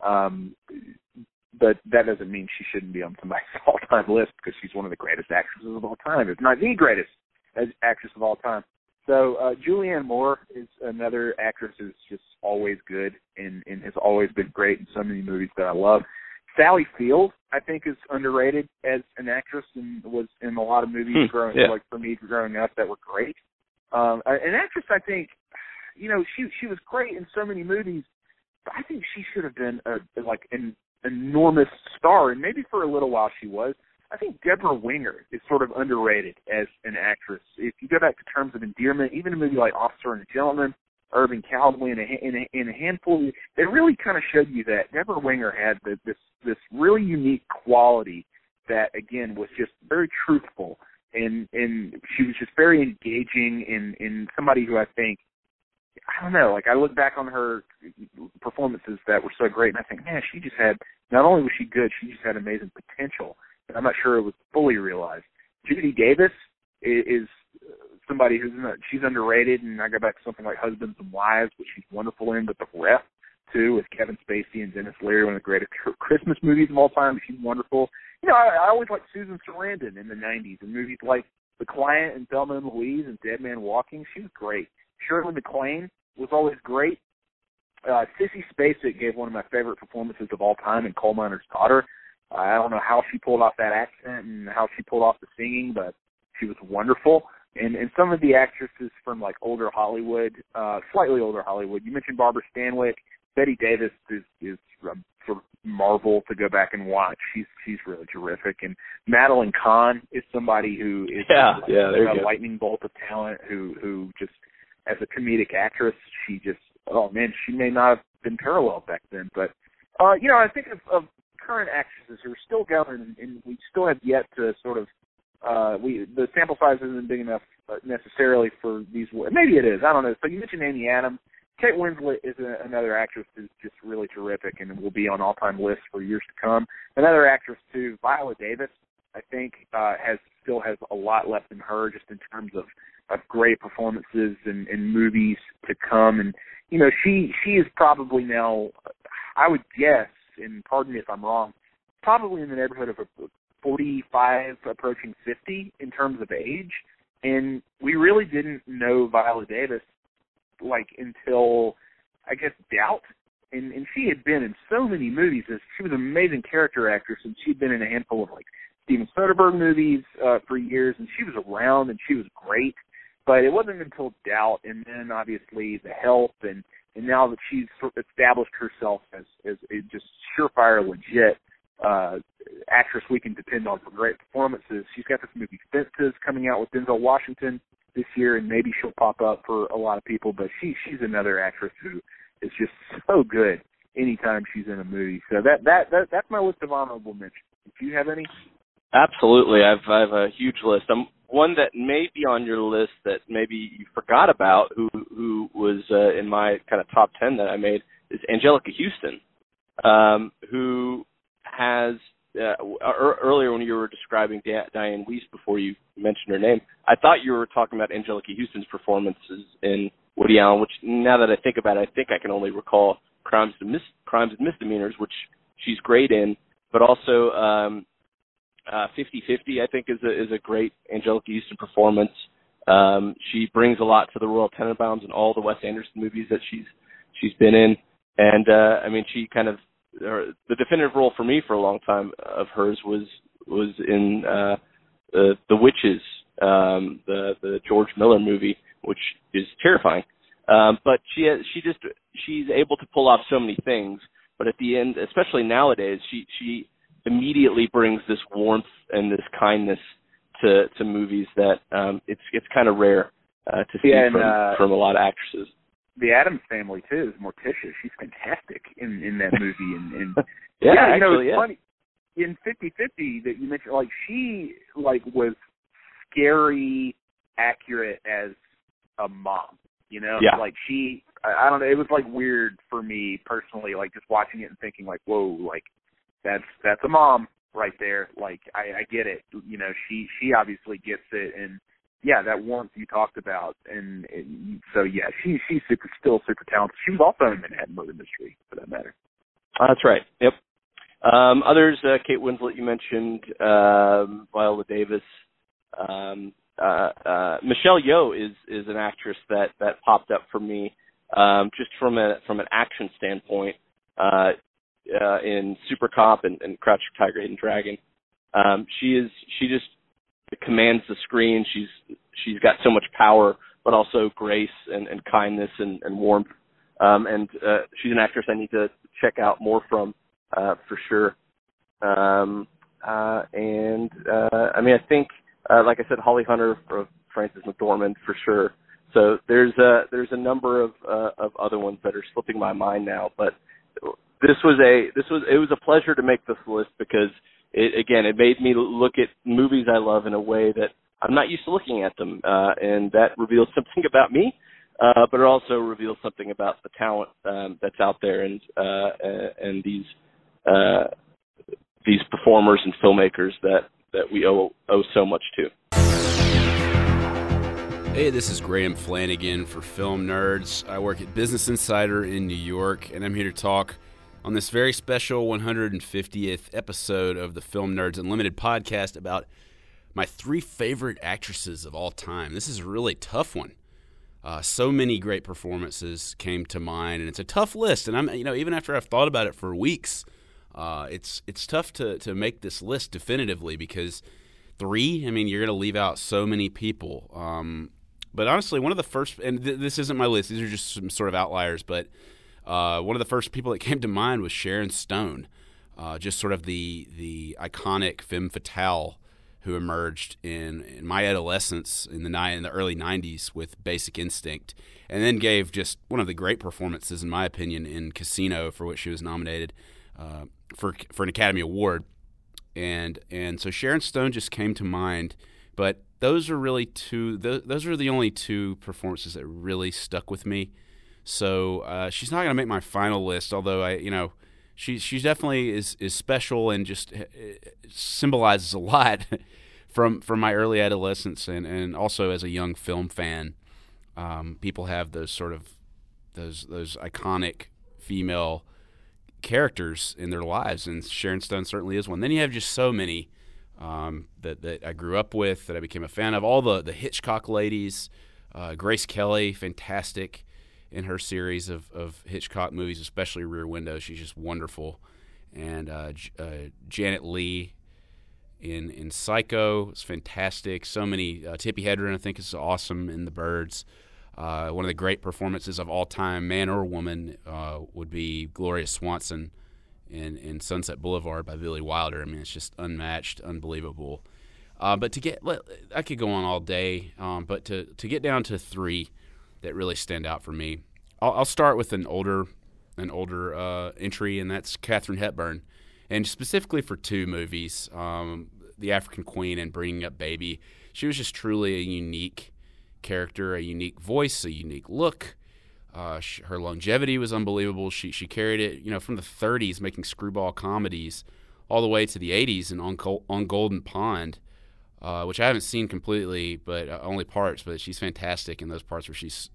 But that doesn't mean she shouldn't be on somebody's all-time list because she's one of the greatest actresses of all time, if not the greatest actress of all time. So Julianne Moore is another actress who's just always good and has always been great in so many movies that I love. Sally Field, I think, is underrated as an actress and was in a lot of movies like for me growing up that were great. An actress, I think, you know, she was great in so many movies, but I think she should have been an enormous star, and maybe for a little while she was. I think Deborah Winger is sort of underrated as an actress. If you go back to Terms of Endearment, even a movie like Officer and a Gentleman, Irving Cowboy, in a handful, they really kind of showed you that Deborah Winger had this really unique quality that, again, was just very truthful, and she was just very engaging in somebody who I think, I don't know, like I look back on her performances that were so great, and I think, man, she just had, not only was she good, she just had amazing potential. And I'm not sure it was fully realized. Judy Davis is somebody she's underrated, and I go back to something like Husbands and Wives, which she's wonderful in, but The Ref, too, with Kevin Spacey and Dennis Leary, one of the greatest Christmas movies of all time. She's wonderful. You know, I always liked Susan Sarandon in the 90s, in movies like The Client and Thelma and Louise and Dead Man Walking. She was great. Shirley MacLaine was always great. Sissy Spacek gave one of my favorite performances of all time in Coal Miner's Daughter. I don't know how she pulled off that accent and how she pulled off the singing, but she was wonderful. And some of the actresses from, like, older Hollywood, slightly older Hollywood, you mentioned Barbara Stanwyck. Betty Davis is sort of marvel to go back and watch. She's really terrific. And Madeline Kahn is somebody who is a lightning bolt of talent who just, as a comedic actress, she just, oh, man, she may not have been paralleled back then. But, you know, I think of current actresses who are still going, and we still have yet to sort of, the sample size isn't big enough necessarily for these, maybe it is, I don't know. So you mentioned Amy Adams. Kate Winslet is another actress who's just really terrific and will be on all-time lists for years to come. Another actress, too, Viola Davis, I think, still has a lot left in her just in terms of great performances and movies to come. And, you know, she is probably now, I would guess, and pardon me if I'm wrong, probably in the neighborhood of a 45, approaching 50 in terms of age, and we really didn't know Viola Davis like until, I guess, Doubt. And she had been in so many movies. She was an amazing character actress, and she'd been in a handful of like Steven Soderbergh movies for years, and she was around and she was great. But it wasn't until Doubt, and then obviously The Help, and now that she's sort of established herself as a just surefire, legit actress we can depend on for great performances. She's got this movie Fences coming out with Denzel Washington this year, and maybe she'll pop up for a lot of people. But she's another actress who is just so good anytime she's in a movie. So that's my list of honorable mentions. Do you have any? Absolutely. I have a huge list. One that may be on your list that maybe you forgot about, who was in my kind of top 10 that I made, is Anjelica Huston, who has earlier when you were describing Diane Wiest before you mentioned her name, I thought you were talking about Anjelica Huston's performances in Woody Allen, which now that I think about it, I think I can only recall Crimes and Misdemeanors, which she's great in, but also 50-50, I think, is a great Anjelica Huston performance. She brings a lot to the Royal Tenenbaums and all the Wes Anderson movies that she's been in, and I mean, she kind of the definitive role for me for a long time of hers was in The Witches, the George Miller movie, which is terrifying. But she's able to pull off so many things. But at the end, especially nowadays, she immediately brings this warmth and this kindness to movies that it's kind of rare to see from a lot of actresses. The Addams Family too is Morticia. She's fantastic in that movie, and yeah, you know, actually, it's funny in 50-50 that you mentioned. Like she was scary accurate as a mom. You know, like I don't know. It was like weird for me personally, like just watching it and thinking like, whoa, like that's a mom right there. Like I get it. You know, she obviously gets it, and yeah, that warmth you talked about, and so yeah, she's still super talented. She was also in Manhattan Murder Mystery, for that matter. That's right. Yep. Others, Kate Winslet, you mentioned, Viola Davis, Michelle Yeoh is an actress that popped up for me, just from an action standpoint, in Super Cop and Crouching Tiger, Hidden Dragon. She just commands the screen. She's got so much power, but also grace and kindness and warmth. And she's an actress I need to check out more from, for sure. And I mean, I think, like I said, Holly Hunter or Frances McDormand for sure. So there's a number of other ones that are slipping my mind now, but it was a pleasure to make this list because it made me look at movies I love in a way that I'm not used to looking at them, and that reveals something about me, but it also reveals something about the talent that's out there and these performers and filmmakers that we owe so much to. Hey, this is Graham Flanagan for Film Nerds. I work at Business Insider in New York, and I'm here to talk on this very special 150th episode of the Film Nerds Unlimited podcast about my 3 favorite actresses of all time. This is a really tough one. So many great performances came to mind, and it's a tough list. And even after I've thought about it for weeks, it's tough to make this list definitively because 3, I mean, you're going to leave out so many people. But honestly, one of the first, and this isn't my list, these are just some sort of outliers, but one of the first people that came to mind was Sharon Stone, just sort of the iconic femme fatale who emerged in my adolescence in the early 90s with Basic Instinct, and then gave just one of the great performances, in my opinion, in Casino, for which she was nominated for an Academy Award. And so Sharon Stone just came to mind, but those are really those are the only 2 performances that really stuck with me. So she's not going to make my final list, although she definitely is special and just symbolizes a lot from my early adolescence and also as a young film fan. People have those sort of those iconic female characters in their lives, and Sharon Stone certainly is one. Then you have just so many that I grew up with, that I became a fan of. All the Hitchcock ladies, Grace Kelly, fantastic in her series of Hitchcock movies, especially Rear Window. She's just wonderful. And Janet Leigh in Psycho is fantastic. So many. Tippi Hedren, I think, is awesome in The Birds. One of the great performances of all time, man or woman, would be Gloria Swanson in Sunset Boulevard by Billy Wilder. I mean, it's just unmatched, unbelievable. But I could go on all day, but to get down to three that really stand out for me, I'll start with an older entry, and that's Katharine Hepburn, and specifically for two movies, The African Queen and Bringing Up Baby. She was just truly a unique character, a unique voice, a unique look. Her longevity was unbelievable. She carried it, from the 30s, making screwball comedies, all the way to the 80s and on Golden Pond, which I haven't seen completely, but only parts. But she's fantastic in those parts where she's,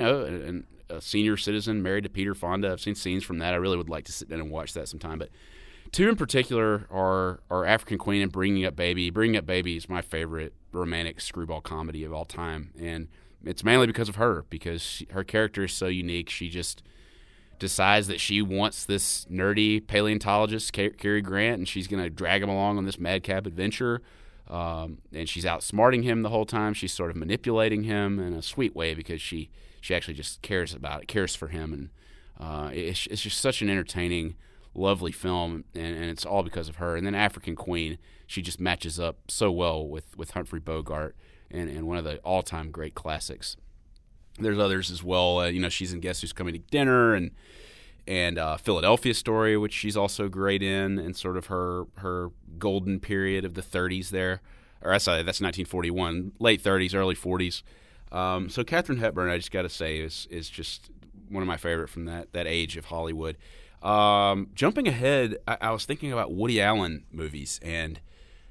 a senior citizen married to Peter Fonda. I've seen scenes from that. I really would like to sit down and watch that sometime. But two in particular are African Queen and Bringing Up Baby. Bringing Up Baby is my favorite romantic screwball comedy of all time, and it's mainly because of her, because her character is so unique. She just decides that she wants this nerdy paleontologist, Cary Grant, and she's going to drag him along on this madcap adventure, and she's outsmarting him the whole time. She's sort of manipulating him in a sweet way because she actually just cares for him, and it's just such an entertaining, lovely film, and it's all because of her. And then African Queen, she just matches up so well with Humphrey Bogart and one of the all-time great classics. There's others as well. She's in Guess Who's Coming to Dinner and Philadelphia Story, which she's also great in, and sort of her golden period of the 30s there. Or sorry, that's 1941, late 30s, early 40s. So Katharine Hepburn, I just got to say, is just one of my favorite from that age of Hollywood. Jumping ahead, I was thinking about Woody Allen movies, and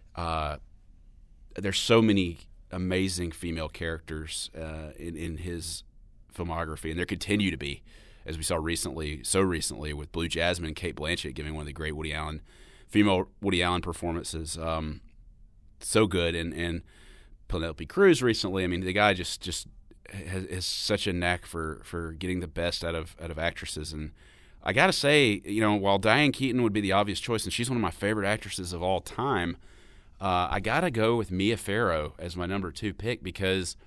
there's so many amazing female characters in his filmography, and there continue to be, as we saw so recently with Blue Jasmine, Cate Blanchett giving one of the great female Woody Allen performances. So good, and Penelope Cruz recently. I mean, the guy just has such a knack for getting the best out of actresses. And I gotta say, while Diane Keaton would be the obvious choice, and she's one of my favorite actresses of all time, I gotta go with Mia Farrow as my number 2 pick because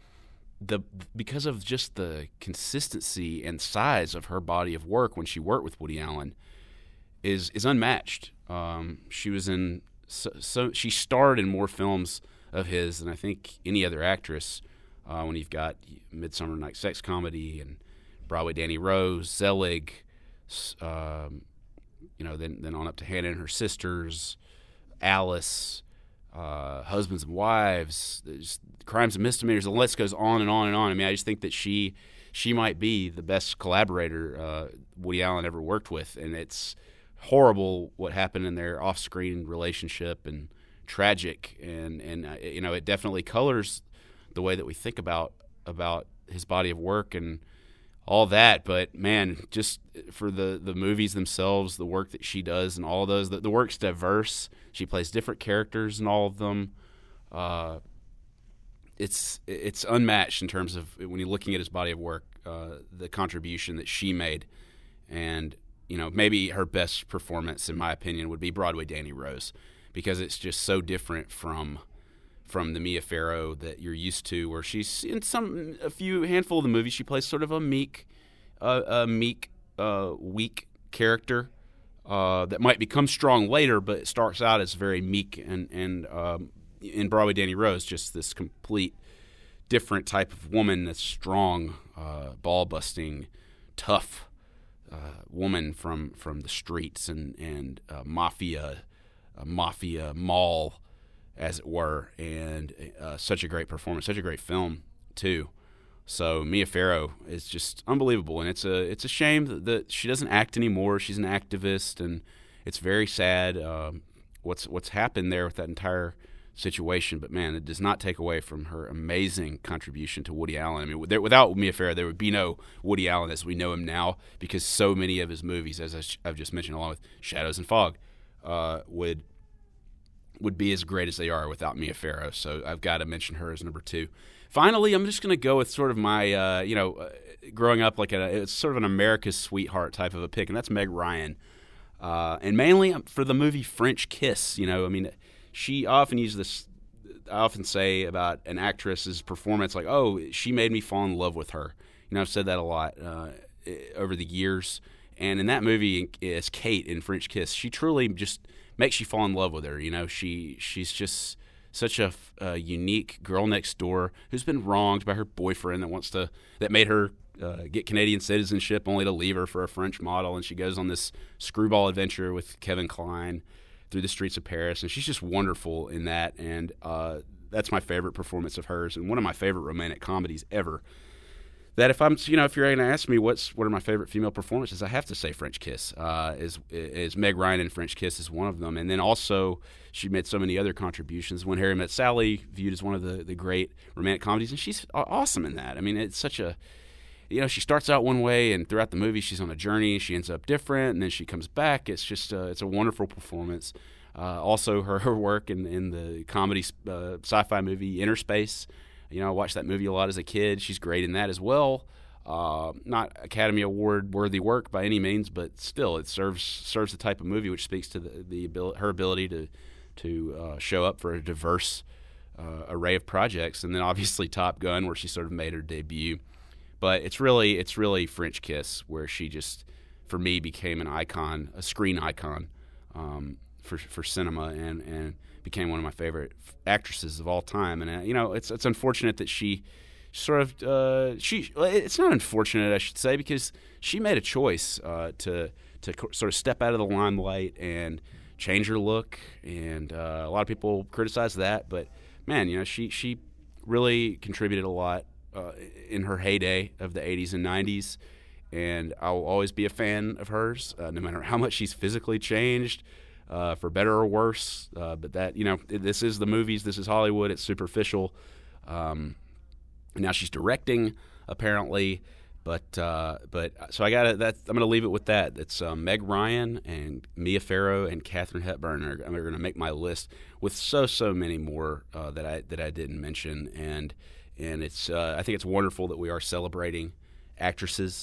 of just the consistency and size of her body of work when she worked with Woody Allen is unmatched. She was in she starred in more films of his than I think any other actress. When you've got Midsummer Night's Sex Comedy and Broadway Danny Rose, Zelig, then on up to Hannah and Her Sisters, Alice, Husbands and Wives, Crimes and Misdemeanors. The list goes on and on and on. I mean, I just think that she might be the best collaborator Woody Allen ever worked with, and it's horrible what happened in their off-screen relationship and tragic, and it definitely colors the way that we think about his body of work and all that. But man, just for the movies themselves, the work that she does and all of those, the work's diverse. She plays different characters in all of them. It's unmatched in terms of when you're looking at his body of work, the contribution that she made. And maybe her best performance, in my opinion, would be Broadway Danny Rose, because it's just so different from the Mia Farrow that you're used to, where she's in a handful of the movies she plays sort of a meek, weak character that might become strong later, but it starts out as very meek. And in Broadway Danny Rose, just this complete different type of woman that's strong, ball-busting, tough woman from the streets and mafia mall, as it were, and such a great performance, such a great film too. So Mia Farrow is just unbelievable, and it's a shame that she doesn't act anymore. She's an activist, and it's very sad what's happened there with that entire situation. But man, it does not take away from her amazing contribution to Woody Allen. I mean, without Mia Farrow, there would be no Woody Allen as we know him now, because so many of his movies, as I've just mentioned, along with Shadows and Fog, would would be as great as they are without Mia Farrow. So I've got to mention her as number 2. Finally, I'm just going to go with sort of my, growing up like it's sort of an America's sweetheart type of a pick, and that's Meg Ryan. And mainly for the movie French Kiss. She often uses this. I often say about an actress's performance, like, oh, she made me fall in love with her. I've said that a lot over the years. And in that movie, as Kate in French Kiss, she truly just makes you fall in love with her. She's just such a unique girl next door who's been wronged by her boyfriend that made her get Canadian citizenship only to leave her for a French model. And she goes on this screwball adventure with Kevin Kline through the streets of Paris, and she's just wonderful in that. And that's my favorite performance of hers, and one of my favorite romantic comedies ever. That if you're going to ask me what are my favorite female performances, I have to say French Kiss. Is Meg Ryan in French Kiss is one of them, and then also she made so many other contributions. When Harry Met Sally, viewed as one of the great romantic comedies, and she's awesome in that. It's such a she starts out one way, and throughout the movie, she's on a journey. She ends up different, and then she comes back. It's just it's a wonderful performance. Also, her work in the comedy sci-fi movie Inner Space. I watched that movie a lot as a kid. She's great in that as well. Not Academy Award worthy work by any means, but still, it serves the type of movie which speaks to her ability to show up for a diverse array of projects. And then obviously Top Gun, where she sort of made her debut. But it's really French Kiss where she just, for me, became an icon, a screen icon for cinema, and became one of my favorite actresses of all time. And it's unfortunate that she sort of it's not unfortunate, I should say, because she made a choice to sort of step out of the limelight and change her look, and a lot of people criticize that, but man, she really contributed a lot in her heyday of the 80s and 90s, and I'll always be a fan of hers, no matter how much she's physically changed, for better or worse. But that, this is the movies, this is Hollywood, it's superficial. Now she's directing, apparently, but so I'm gonna leave it with that. It's Meg Ryan and Mia Farrow and Katharine Hepburn are going to make my list, with so many more that I didn't mention, and it's I think it's wonderful that we are celebrating actresses.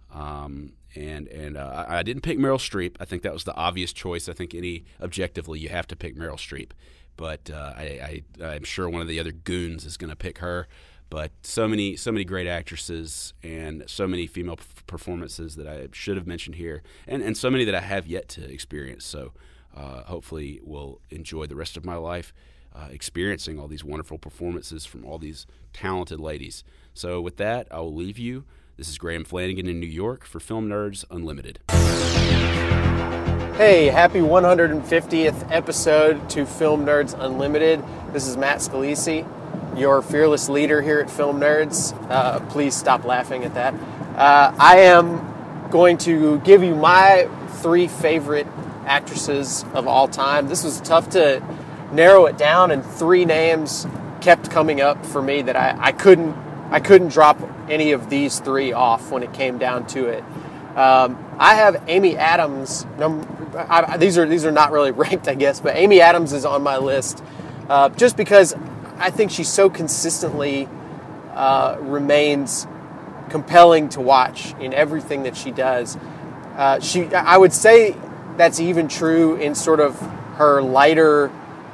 And I didn't pick Meryl Streep. I think that was the obvious choice. I think objectively you have to pick Meryl Streep, but I'm sure one of the other goons is going to pick her. But so many great actresses and so many female performances that I should have mentioned here, and so many that I have yet to experience. So hopefully we'll enjoy the rest of my life experiencing all these wonderful performances from all these talented ladies. So with that, I will leave you. This is Graham Flanagan in New York for Film Nerds Unlimited. Hey, happy 150th episode to Film Nerds Unlimited. This is Matt Scalisi, your fearless leader here at Film Nerds. Please stop laughing at that. I am going to give you my 3 favorite actresses of all time. This was tough to narrow it down, and 3 names kept coming up for me that I couldn't drop any of these 3 off when it came down to it. I have Amy Adams. These are not really ranked, I guess, but Amy Adams is on my list just because I think she so consistently remains compelling to watch in everything that she does. I would say that's even true in sort of her lighter,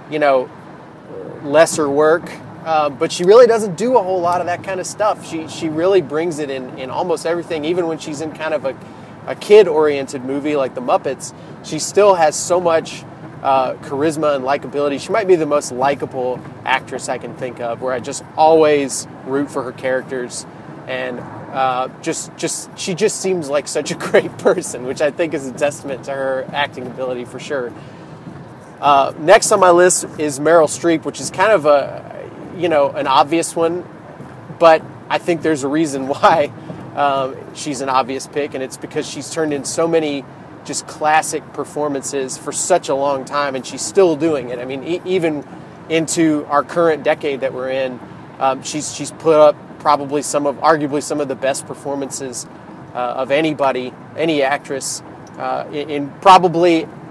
lesser work. But she really doesn't do a whole lot of that kind of stuff. She really brings it in almost everything. Even when she's in kind of a kid-oriented movie like The Muppets, she still has so much charisma and likability. She might be the most likable actress I can think of, where I just always root for her characters, and she just seems like such a great person, which I think is a testament to her acting ability for sure. Next on my list is Meryl Streep, which is kind of an obvious one, but I think there's a reason why she's an obvious pick, and it's because she's turned in so many just classic performances for such a long time, and she's still doing it. I mean, even into our current decade that we're in, she's put up probably arguably some of the best performances of any actress in probably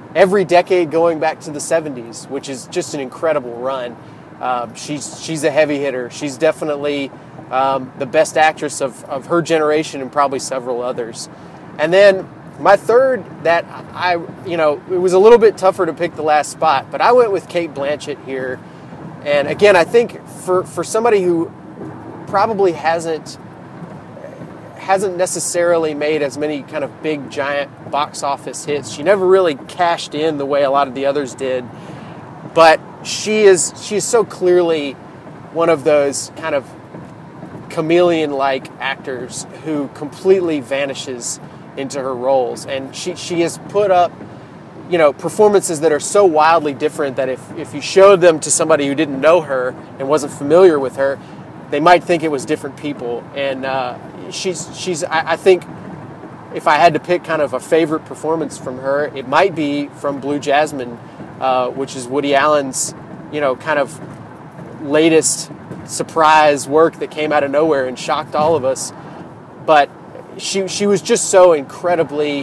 every decade going back to the 70s, which is just an incredible run. She's a heavy hitter. She's definitely the best actress of her generation and probably several others. And then my third, that it was a little bit tougher to pick the last spot, but I went with Cate Blanchett here. And again, I think for somebody who probably hasn't necessarily made as many kind of big, giant box office hits, she never really cashed in the way a lot of the others did. But she is so clearly one of those kind of chameleon-like actors who completely vanishes into her roles. And she has put up, performances that are so wildly different that if you showed them to somebody who didn't know her and wasn't familiar with her, they might think it was different people. And I think if I had to pick kind of a favorite performance from her, it might be from Blue Jasmine, which is Woody Allen's, kind of latest surprise work that came out of nowhere and shocked all of us. But she was just so incredibly,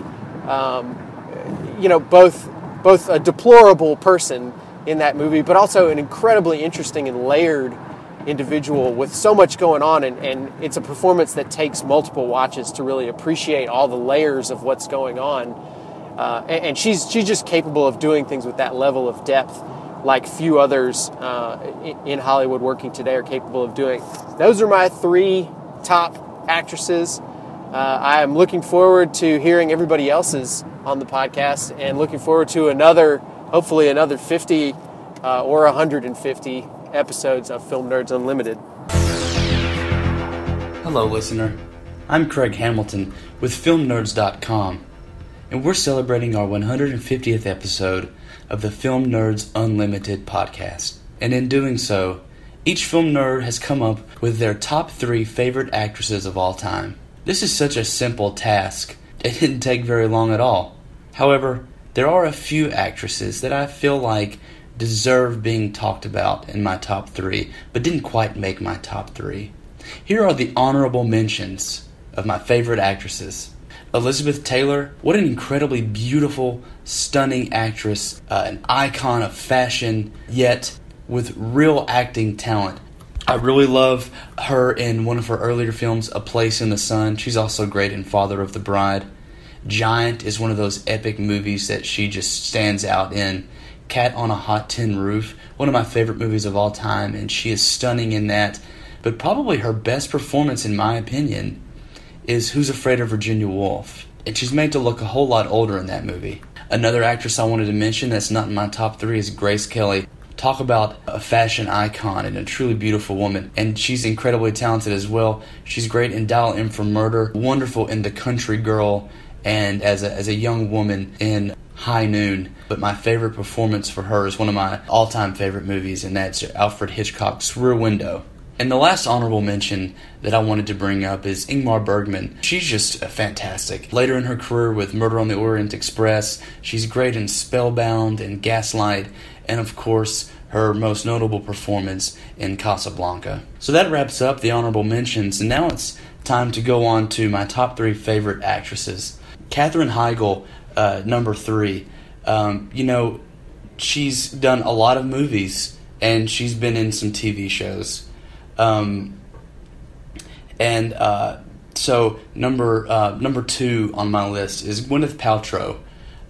both a deplorable person in that movie, but also an incredibly interesting and layered individual with so much going on, and it's a performance that takes multiple watches to really appreciate all the layers of what's going on. And she's just capable of doing things with that level of depth like few others in Hollywood working today are capable of doing. Those are my three top actresses. I am looking forward to hearing everybody else's on the podcast, and looking forward to hopefully another 50 or 150 episodes of Film Nerds Unlimited. Hello, listener. I'm Craig Hamilton with FilmNerds.com, and we're celebrating our 150th episode of the Film Nerds Unlimited podcast. And in doing so, each film nerd has come up with their top 3 favorite actresses of all time. This is such a simple task. It didn't take very long at all. However, there are a few actresses that I feel like deserve being talked about in my top 3, but didn't quite make my top 3. Here are the honorable mentions of my favorite actresses. Elizabeth Taylor, what an incredibly beautiful, stunning actress, an icon of fashion, yet with real acting talent. I really love her in one of her earlier films, A Place in the Sun. She's also great in Father of the Bride. Giant is one of those epic movies that she just stands out in. Cat on a Hot Tin Roof, one of my favorite movies of all time, and she is stunning in that. But probably her best performance, in my opinion, is Who's Afraid of Virginia Woolf. And she's made to look a whole lot older in that movie. Another actress I wanted to mention that's not in my top 3 is Grace Kelly. Talk about a fashion icon and a truly beautiful woman. And she's incredibly talented as well. She's great in Dial M for Murder, wonderful in The Country Girl, and as a young woman in High Noon. But my favorite performance for her is one of my all-time favorite movies, and that's Alfred Hitchcock's Rear Window. And the last honorable mention that I wanted to bring up is Ingmar Bergman. She's just fantastic. Later in her career with Murder on the Orient Express, she's great in Spellbound and Gaslight, and of course, her most notable performance in Casablanca. So that wraps up the honorable mentions, and now it's time to go on to my top 3 favorite actresses. Katherine Heigl, number 3. She's done a lot of movies, and she's been in some TV shows. So number 2 on my list is Gwyneth Paltrow.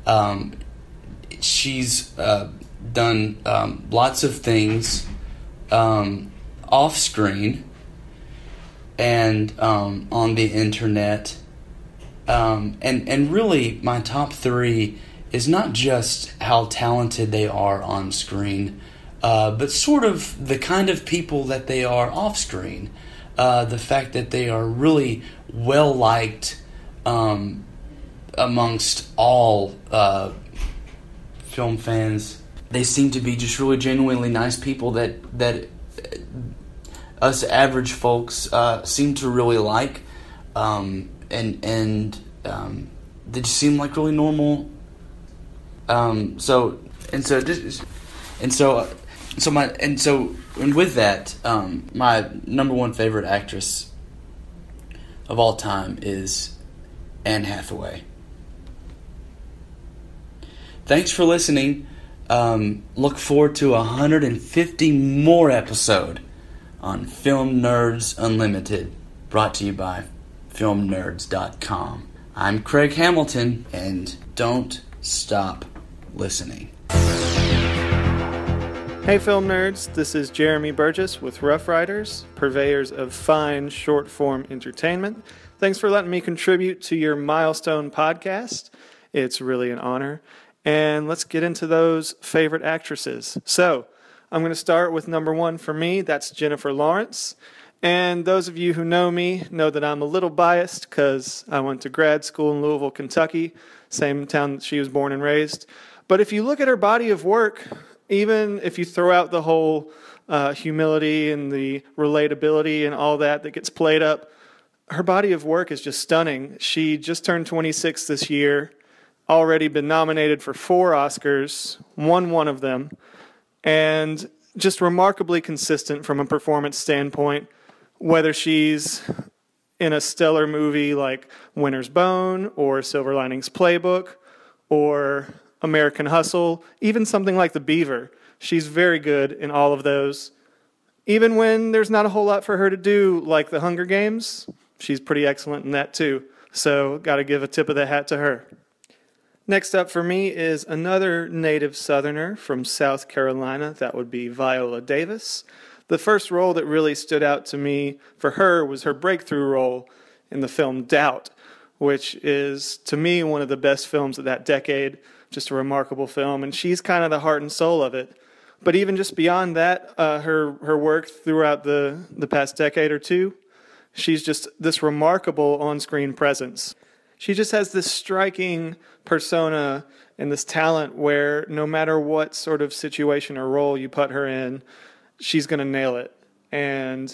She's done lots of things off screen and on the internet. And really, my top 3 is not just how talented they are on screen, but sort of the kind of people that they are off screen. The fact that they are really well liked amongst all film fans. They seem to be just really genuinely nice people that us average folks seem to really like, and they just seem like really normal. And with that, my number 1 favorite actress of all time is Anne Hathaway. Thanks for listening. Look forward to 150 more episode on Film Nerds Unlimited, brought to you by FilmNerds.com. I'm Craig Hamilton, and don't stop listening. Hey film nerds, this is Jeremy Burgess with Rough Riders, purveyors of fine short-form entertainment. Thanks for letting me contribute to your Milestone podcast. It's really an honor. And let's get into those favorite actresses. So, I'm going to start with number one for me. That's Jennifer Lawrence. And those of you who know me know that I'm a little biased because I went to grad school in Louisville, Kentucky, same town that she was born and raised. But if you look at her body of work, even if you throw out the whole humility and the relatability and all that gets played up, her body of work is just stunning. She just turned 26 this year, already been nominated for 4 Oscars, won one of them, and just remarkably consistent from a performance standpoint, whether she's in a stellar movie like Winter's Bone or Silver Linings Playbook or American Hustle, even something like The Beaver. She's very good in all of those. Even when there's not a whole lot for her to do, like The Hunger Games, she's pretty excellent in that too. So, got to give a tip of the hat to her. Next up for me is another native Southerner from South Carolina. That would be Viola Davis. The first role that really stood out to me for her was her breakthrough role in the film Doubt, which is, to me, one of the best films of that decade. Just a remarkable film, and she's kind of the heart and soul of it. But even just beyond that, her work throughout the past decade or two, she's just this remarkable on-screen presence. She just has this striking persona and this talent where no matter what sort of situation or role you put her in, she's going to nail it. And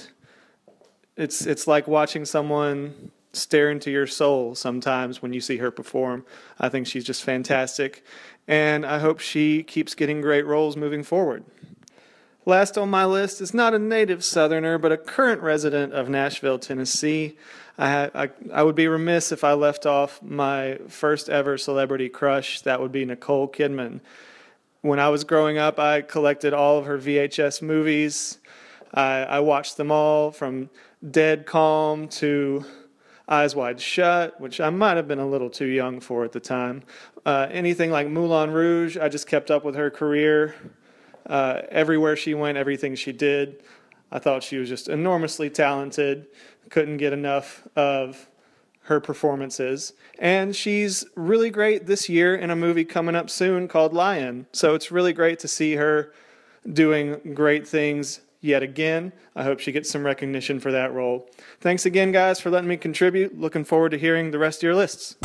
it's like watching someone stare into your soul sometimes when you see her perform. I think she's just fantastic, and I hope she keeps getting great roles moving forward. Last on my list is not a native Southerner, but a current resident of Nashville, Tennessee. I would be remiss if I left off my first ever celebrity crush. That would be Nicole Kidman. When I was growing up, I collected all of her VHS movies. I watched them all, from Dead Calm to Eyes Wide Shut, which I might have been a little too young for at the time. Anything like Moulin Rouge, I just kept up with her career. Everywhere she went, everything she did. I thought she was just enormously talented. Couldn't get enough of her performances. And she's really great this year in a movie coming up soon called Lion. So it's really great to see her doing great things yet again. I hope she gets some recognition for that role. Thanks again, guys, for letting me contribute. Looking forward to hearing the rest of your lists.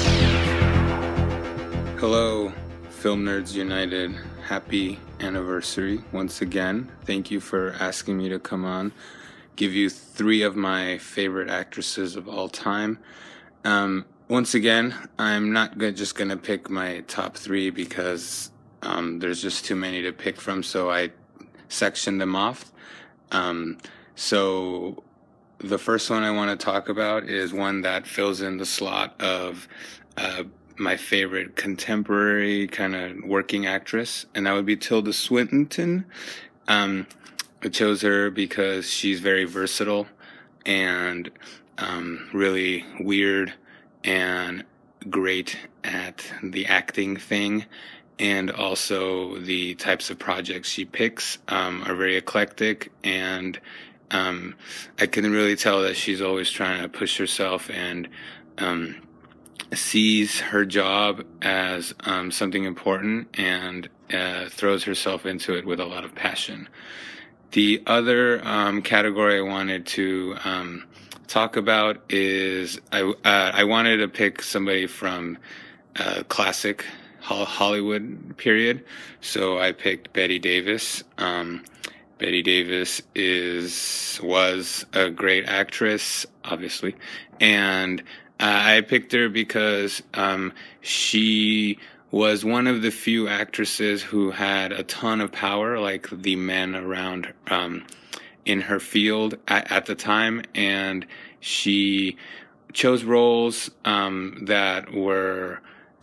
Hello, Film Nerds United. Happy anniversary once again. Thank you for asking me to come on. Give you 3 of my favorite actresses of all time. Once again, I'm not just going to pick my top 3 because there's just too many to pick from, so I sectioned them off. So the first one I want to talk about is one that fills in the slot of my favorite contemporary kind of working actress, and that would be Tilda Swinton. I chose her because she's very versatile and really weird and great at the acting thing. And also the types of projects she picks are very eclectic, and I can really tell that she's always trying to push herself and sees her job as something important and throws herself into it with a lot of passion. The other category I wanted to talk about is I wanted to pick somebody from classic Hollywood period, so I picked Bette Davis. Bette Davis was a great actress, obviously, and I picked her because she was one of the few actresses who had a ton of power, like the men around in her field at the time, and she chose roles that were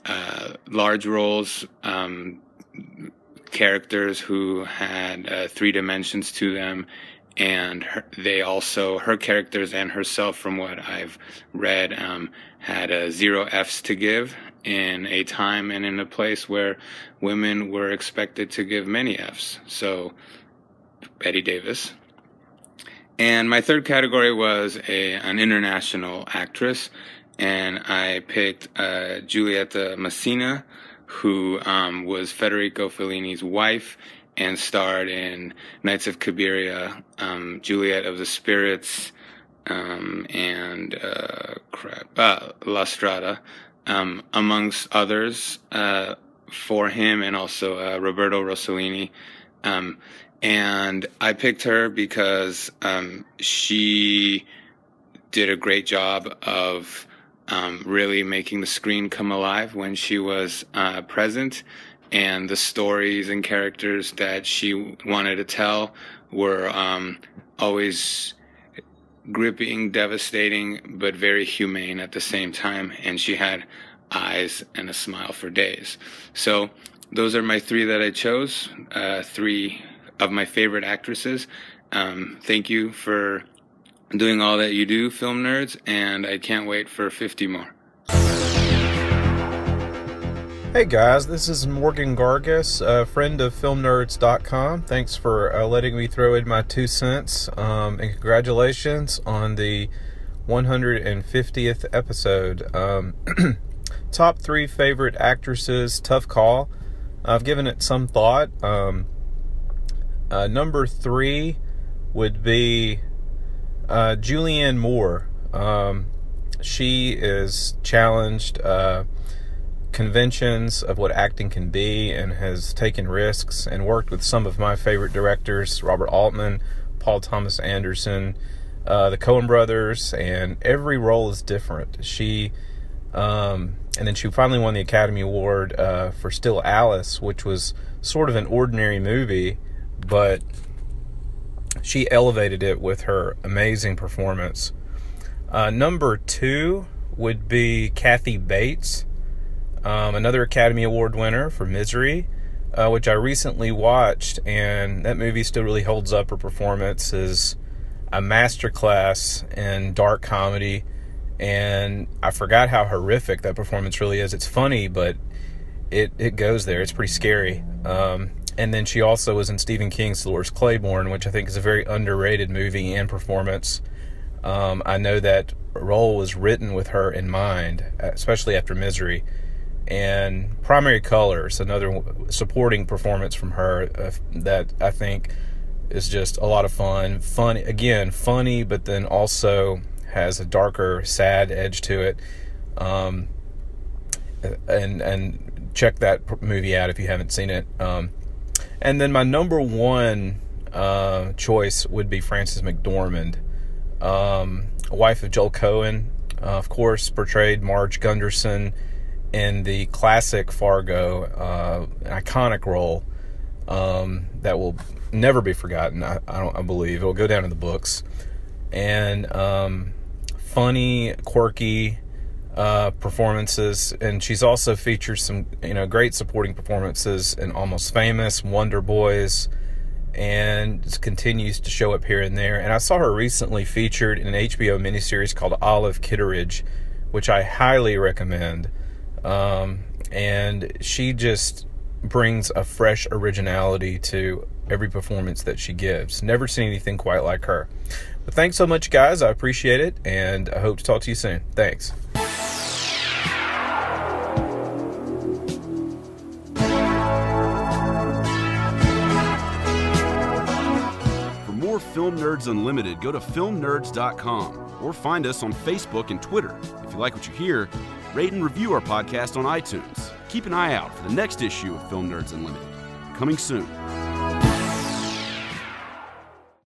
large roles, characters who had 3 dimensions to them, and her characters and herself, from what I've read, had 0 Fs to give in a time and in a place where women were expected to give many Fs. So, Bette Davis. And my third category was an international actress, and I picked Giulietta Messina, who was Federico Fellini's wife and starred in Nights of Cabiria, Juliet of the Spirits, and La Strada, amongst others, for him, and also Roberto Rossellini. And I picked her because she did a great job of really making the screen come alive when she was present, and the stories and characters that she wanted to tell were always gripping, devastating, but very humane at the same time, and she had eyes and a smile for days. So those are my 3 that I chose, 3 of my favorite actresses. Thank you for doing all that you do, Film Nerds, and I can't wait for 50 more. Hey guys, this is Morgan Gargis, a friend of FilmNerds.com. Thanks for letting me throw in my 2 cents, and congratulations on the 150th episode. Top 3 favorite actresses, tough call. I've given it some thought. Number 3 would be Julianne Moore. She is challenged conventions of what acting can be, and has taken risks and worked with some of my favorite directors, Robert Altman, Paul Thomas Anderson, the Coen brothers, and every role is different. She and then she finally won the Academy Award for Still Alice, which was sort of an ordinary movie, but she elevated it with her amazing performance. Number 2 would be Kathy Bates, another Academy Award winner for Misery, which I recently watched, and that movie still really holds up. Her performance is a masterclass in dark comedy, and I forgot how horrific that performance really is. It's funny, but it goes there. It's pretty scary. And then she also was in Stephen King's Dolores Claiborne, which I think is a very underrated movie and performance. I know that role was written with her in mind, especially after Misery. And Primary Colors, another supporting performance from her that I think is just a lot of fun. Funny, but then also has a darker, sad edge to it. And check that movie out if you haven't seen it. And then my number 1 choice would be Frances McDormand, wife of Joel Cohen, of course, portrayed Marge Gunderson in the classic Fargo, an iconic role that will never be forgotten. I believe it will go down in the books. And funny, quirky performances, and she's also featured some great supporting performances in Almost Famous, Wonder Boys, and continues to show up here and there. And I saw her recently featured in an HBO miniseries called Olive Kitteridge, which I highly recommend. And she just brings a fresh originality to every performance that she gives. Never seen anything quite like her. But thanks so much, guys. I appreciate it, and I hope to talk to you soon. Thanks. For more Film Nerds Unlimited, go to FilmNerds.com or find us on Facebook and Twitter. If you like what you hear, rate and review our podcast on iTunes. Keep an eye out for the next issue of Film Nerds Unlimited, coming soon.